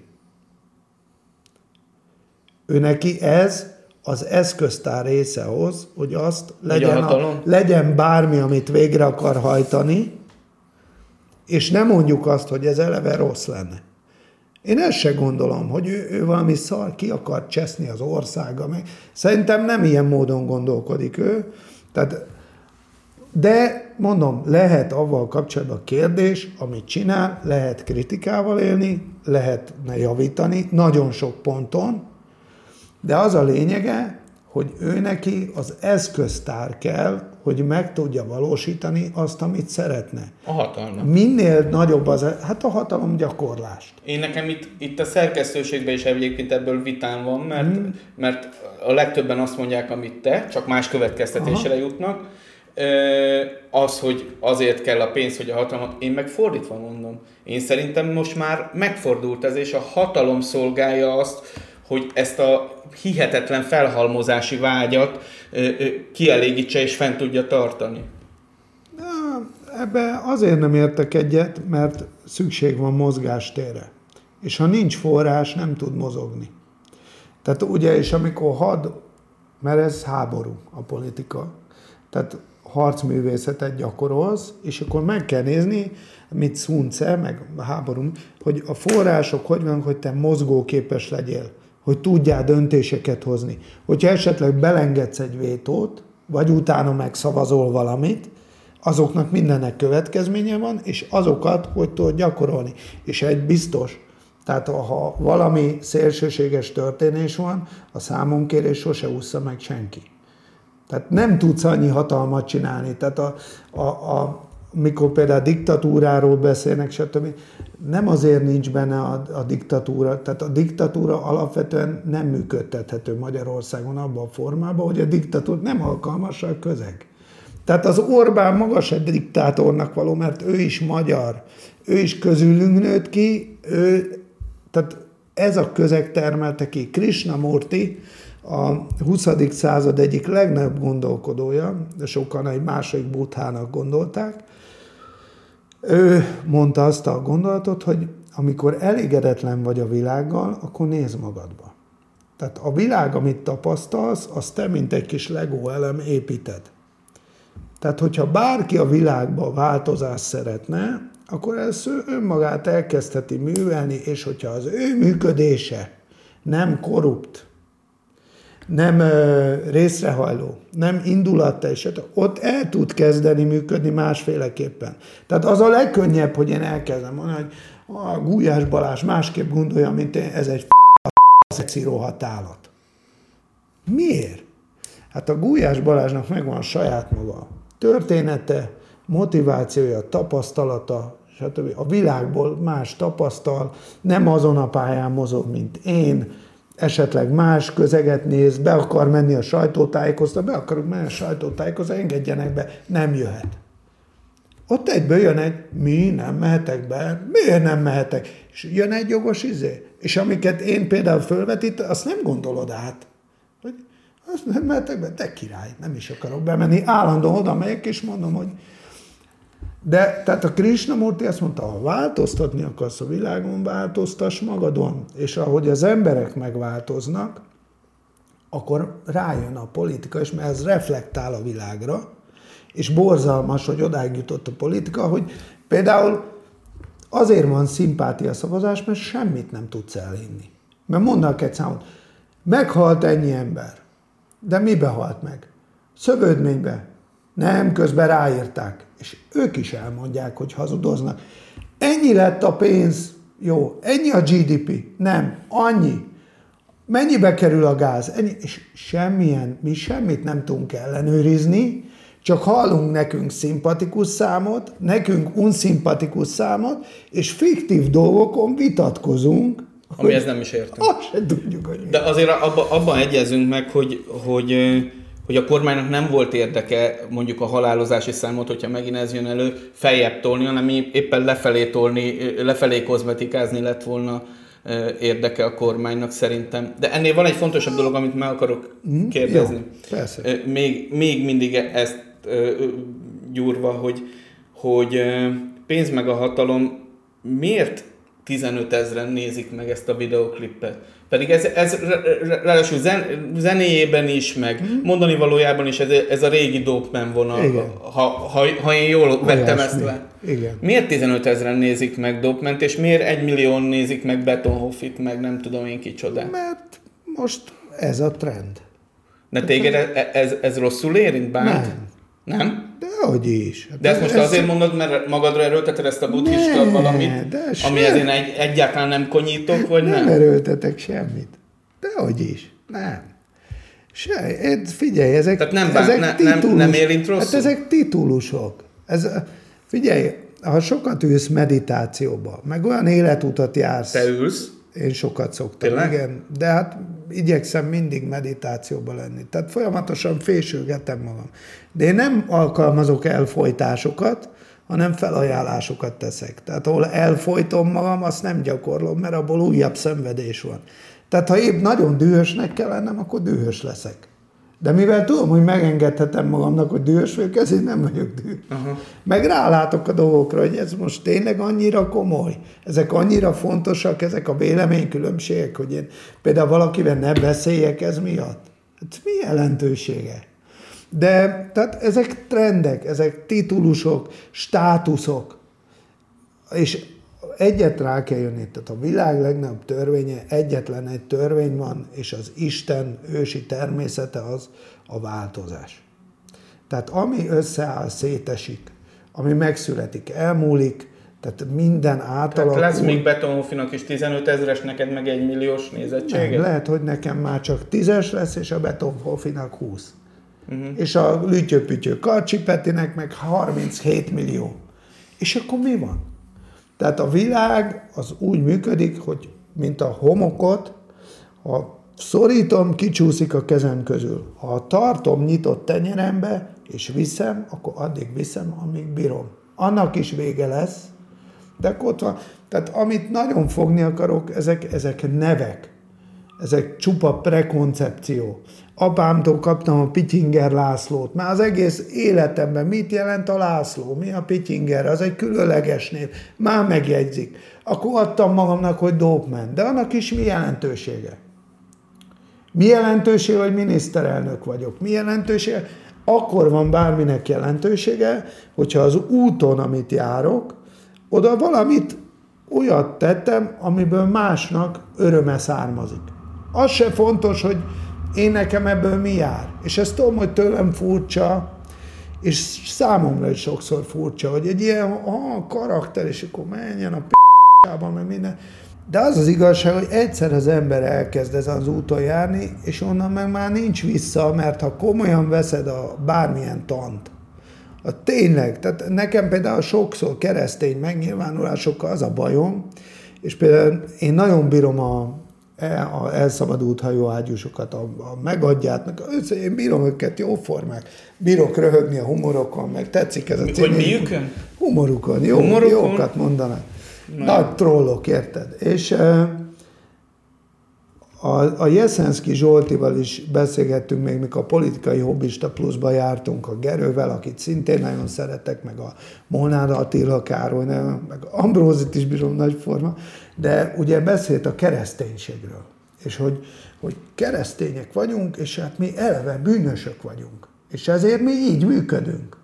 Ő neki ez az eszköztár része ahhoz, hogy azt legyen bármi, amit végre akar hajtani, és nem mondjuk azt, hogy ez eleve rossz lenne. Én ezt se gondolom, hogy ő valami szar ki akar cseszni az országa. Szerintem nem ilyen módon gondolkodik ő. De mondom, lehet avval kapcsolatban kérdés, amit csinál, lehet kritikával élni, lehetne javítani, nagyon sok ponton, de az a lényege, hogy ő neki az eszköztár kell, hogy meg tudja valósítani azt, amit szeretne. A hatalom. Minél nagyobb a hatalom gyakorlást. Én nekem itt a szerkesztőségben is egyébként ebből vitám van, mert a legtöbben azt mondják, amit te, csak más következtetésre jutnak. Az, hogy azért kell a pénz, hogy a hatalmat, én meg fordítva mondom. Én szerintem most már megfordult ez, és a hatalom szolgálja azt, hogy ezt a hihetetlen felhalmozási vágyat kielégítse és fent tudja tartani. Ebbe azért nem értek egyet, mert szükség van mozgástérre. És ha nincs forrás, nem tud mozogni. Tehát ugye, és amikor mert ez háború a politika, tehát harcművészetet gyakorolsz, és akkor meg kell nézni, mit Sun-Tse, meg a háború, hogy a források hogy vannak, hogy te mozgóképes legyél, hogy tudjál döntéseket hozni. Hogyha esetleg belengedsz egy vétót, vagy utána megszavazol valamit, azoknak mindennek következménye van, és azokat hogy tudod gyakorolni. És egy biztos, tehát ha valami szélsőséges történés van, a számonkérés sose ússza meg senki. Tehát nem tudsz annyi hatalmat csinálni. Tehát mikor például a diktatúráról beszélnek, stb. Nem azért nincs benne a diktatúra, tehát a diktatúra alapvetően nem működtethető Magyarországon abban a formában, hogy a diktatúra nem alkalmas a közeg. Tehát az Orbán maga se diktátornak való, mert ő is magyar, ő is közülünk nőtt ki, tehát ez a közeg termelte ki. Krishnamurti, a 20. század egyik legnagyobb gondolkodója, de sokan egy második Buddhának gondolták, ő mondta azt a gondolatot, hogy amikor elégedetlen vagy a világgal, akkor nézd magadba. Tehát a világ, amit tapasztalsz, azt te, mint egy kis Lego elem építed. Tehát, hogyha bárki a világban változást szeretne, akkor ezt önmagát elkezdheti művelni, és hogyha az ő működése nem korrupt, nem részrehajló, nem indulatteljes, ott el tud kezdeni működni másféleképpen. Tehát az a legkönnyebb, hogy én elkezdem mondani, hogy a Gulyás Balázs másképp gondolja, mint én, ez egy szexi rohadt állat. Miért? Hát a Gulyás Balázsnak megvan a saját maga története, motivációja, tapasztalata, stb. A világból más tapasztal, nem azon a pályán mozog, mint én, esetleg más közeget néz, be akar menni a sajtótájékoztatásba, be akarok menni a sajtótájékoztatásba, engedjenek be, nem jöhet. Ott egyből jön egy, mi nem mehetek be, miért nem mehetek? És jön egy jogos izé. És amiket én például fölvetít, azt nem gondolod át. Hogy azt nem mehetek be, te király, nem is akarok bemenni. Állandóan oda megyek, és mondom, hogy de, tehát a Krishnamurti azt mondta, ha változtatni akarsz a világon, változtass magadon. És ahogy az emberek megváltoznak, akkor rájön a politika, és mert ez reflektál a világra, és borzalmas, hogy odáig jutott a politika, hogy például azért van szimpátia szavazás, mert semmit nem tudsz elhinni. Mert mondanak egy számot, meghalt ennyi ember, de mibe halt meg? Szövődménybe. Nem, közben ráírták. És ők is elmondják, hogy hazudoznak. Ennyi lett a pénz, jó, ennyi a GDP, nem, annyi. Mennyibe kerül a gáz? Ennyi. És mi semmit nem tudunk ellenőrizni, csak hallunk nekünk szimpatikus számot, nekünk unszimpatikus számot, és fiktív dolgokon vitatkozunk. Amihez nem is értünk. Azt sem tudjuk, hogy mi. De azért abban egyezünk meg, hogy a kormánynak nem volt érdeke mondjuk a halálozási számot, hogyha megint ez jön elő, feljebb tolni, hanem éppen lefelé tolni, lefelé kozmetikázni lett volna érdeke a kormánynak szerintem. De ennél van egy fontosabb dolog, amit meg akarok kérdezni. Jó, persze. Még mindig ezt gyúrva, hogy pénz meg a hatalom, miért 15 000-en nézik meg ezt a videóklippet? Pedig ez ráadásul zenéjében is, meg mondani valójában is ez a régi Dopeman vonal, ha én jól vettem ezt le. Igen. Miért 15 000-en nézik meg Dopement, és miért 1 millión nézik meg Betonhoffit, meg nem tudom én kicsoda? Mert most ez a trend. De téged ez rosszul érint bánt? Nem. Dehogy is. De ezt most azért mondod, mert magadra erőlteted ezt a buddhista valamit, amihez én egyáltalán nem konyítok, vagy nem? Nem erőltetek semmit. Dehogy is. Nem. Figyelj, ezek nem érint rosszul? Hát ezek titulusok. Figyelj, ha sokat ülsz meditációba, meg olyan életutat jársz. Te ülsz? Én sokat szoktam, tényleg? Igen. De hát igyekszem mindig meditációba lenni. Tehát folyamatosan fésülgetem magam. De én nem alkalmazok elfojtásokat, hanem felajánlásokat teszek. Tehát ahol elfojtom magam, azt nem gyakorlom, mert abból újabb szenvedés van. Tehát ha épp nagyon dühösnek kell lennem, akkor dühös leszek. De mivel tudom, hogy megengedhetem magamnak, hogy dühös vagyok, ezért nem vagyok dühös. Meg rálátok a dolgokra, hogy ez most tényleg annyira komoly, ezek annyira fontosak, ezek a véleménykülönbségek, hogy én például valakivel ne beszéljek ez miatt. Hát mi jelentősége? De tehát ezek trendek, ezek titulusok, státuszok, és egyet rá kell jönni, tehát a világ legnagyobb törvénye, egyetlen egy törvény van, és az Isten ősi természete az a változás. Tehát ami összeáll, szétesik, ami megszületik, elmúlik, tehát minden átalakul. Tehát lesz még Betonhoffinak is 15 000-es, neked meg 1 milliós nézettsége? Nem, lehet, hogy nekem már csak 10-es lesz, és a Betonhoffinak 20. És a Lütyő-Pütyő Karcsi Petinek meg 37 millió. És akkor mi van? Tehát a világ az úgy működik, hogy mint a homokot, ha szorítom, kicsúszik a kezem közül. Ha tartom nyitott tenyerembe, és viszem, akkor addig viszem, amíg bírom. Annak is vége lesz, de akkor ott van. Tehát amit nagyon fogni akarok, ezek nevek. Ezek csupa prekoncepció. Apámtól kaptam a Pityinger Lászlót. Már az egész életemben mit jelent a László? Mi a Pityinger? Az egy különleges név. Már megjegyzik. Akkor adtam magamnak, hogy Dopeman. De annak is mi jelentősége? Mi jelentősége, hogy miniszterelnök vagyok? Mi jelentősége? Akkor van bárminek jelentősége, hogyha az úton, amit járok, oda valamit olyat tettem, amiből másnak öröme származik. Az se fontos, hogy én nekem ebből mi jár. És ezt tudom, hogy tőlem furcsa, és számomra is sokszor furcsa, hogy egy ilyen karakter, és akkor menjen a p***ában, meg minden. De az az igazság, hogy egyszer az ember elkezd ezen az úton járni, és onnan meg már nincs vissza, mert ha komolyan veszed a bármilyen tant, tényleg, tehát nekem például sokszor keresztény megnyilvánulásokkal az a bajom, és például én nagyon bírom a elszabadult hajóágyúsokat, a megadját, én bírom őket jóformák, bírok röhögni a humorokon, meg tetszik ez a cím. Hogy miükön? Humorukon, jókat mondanak. Nagy trollok, érted? És a Jeszenszky Zsoltival is beszélgettünk még, mikor a Politikai Hobbista Pluszba jártunk a Gerővel, akit szintén nagyon szeretek, meg a Molnár Attila Károly, meg Ambrózit is bírom nagyforma, de ugye beszélt a kereszténységről, és hogy keresztények vagyunk, és hát mi eleve bűnösök vagyunk, és ezért mi így működünk.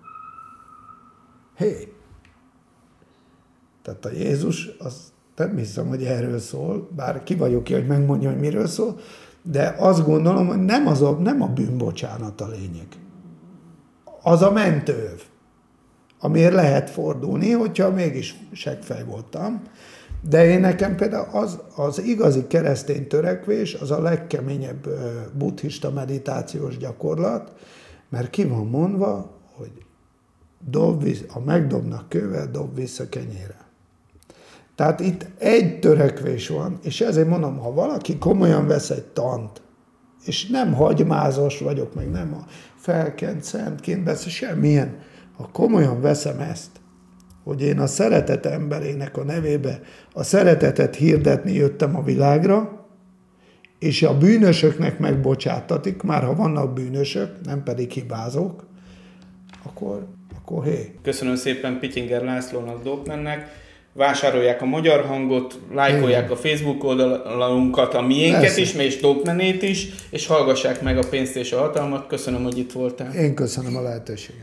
Tehát a Jézus, az nem hiszem, hogy erről szól, bár ki vagyok ki, hogy megmondja, hogy miről szól, de azt gondolom, hogy nem a bűnbocsánat a lényeg. Az a mentőv, amiért lehet fordulni, hogyha mégis seggfej voltam. De én nekem például az igazi keresztény törekvés, az a legkeményebb buddhista meditációs gyakorlat, mert ki van mondva, hogy ha megdobnak kővel, dob vissza kenyére. Tehát itt egy törekvés van, és ezért mondom, ha valaki komolyan vesz egy tant, és nem hagymázos vagyok, meg nem a felkent szentként vesz, semmilyen, ha komolyan veszem ezt, hogy én a szeretet emberének a nevébe a szeretetet hirdetni jöttem a világra, és a bűnösöknek megbocsátatik, már ha vannak bűnösök, nem pedig hibázók, akkor hé. Köszönöm szépen Pityinger Lászlónak, Dopemannek. Vásárolják a Magyar Hangot, lájkolják a Facebook oldalunkat, a miénket is, és Dopemanét is, és hallgassák meg a Pénzt és a hatalmat. Köszönöm, hogy itt voltál. Én köszönöm a lehetőséget.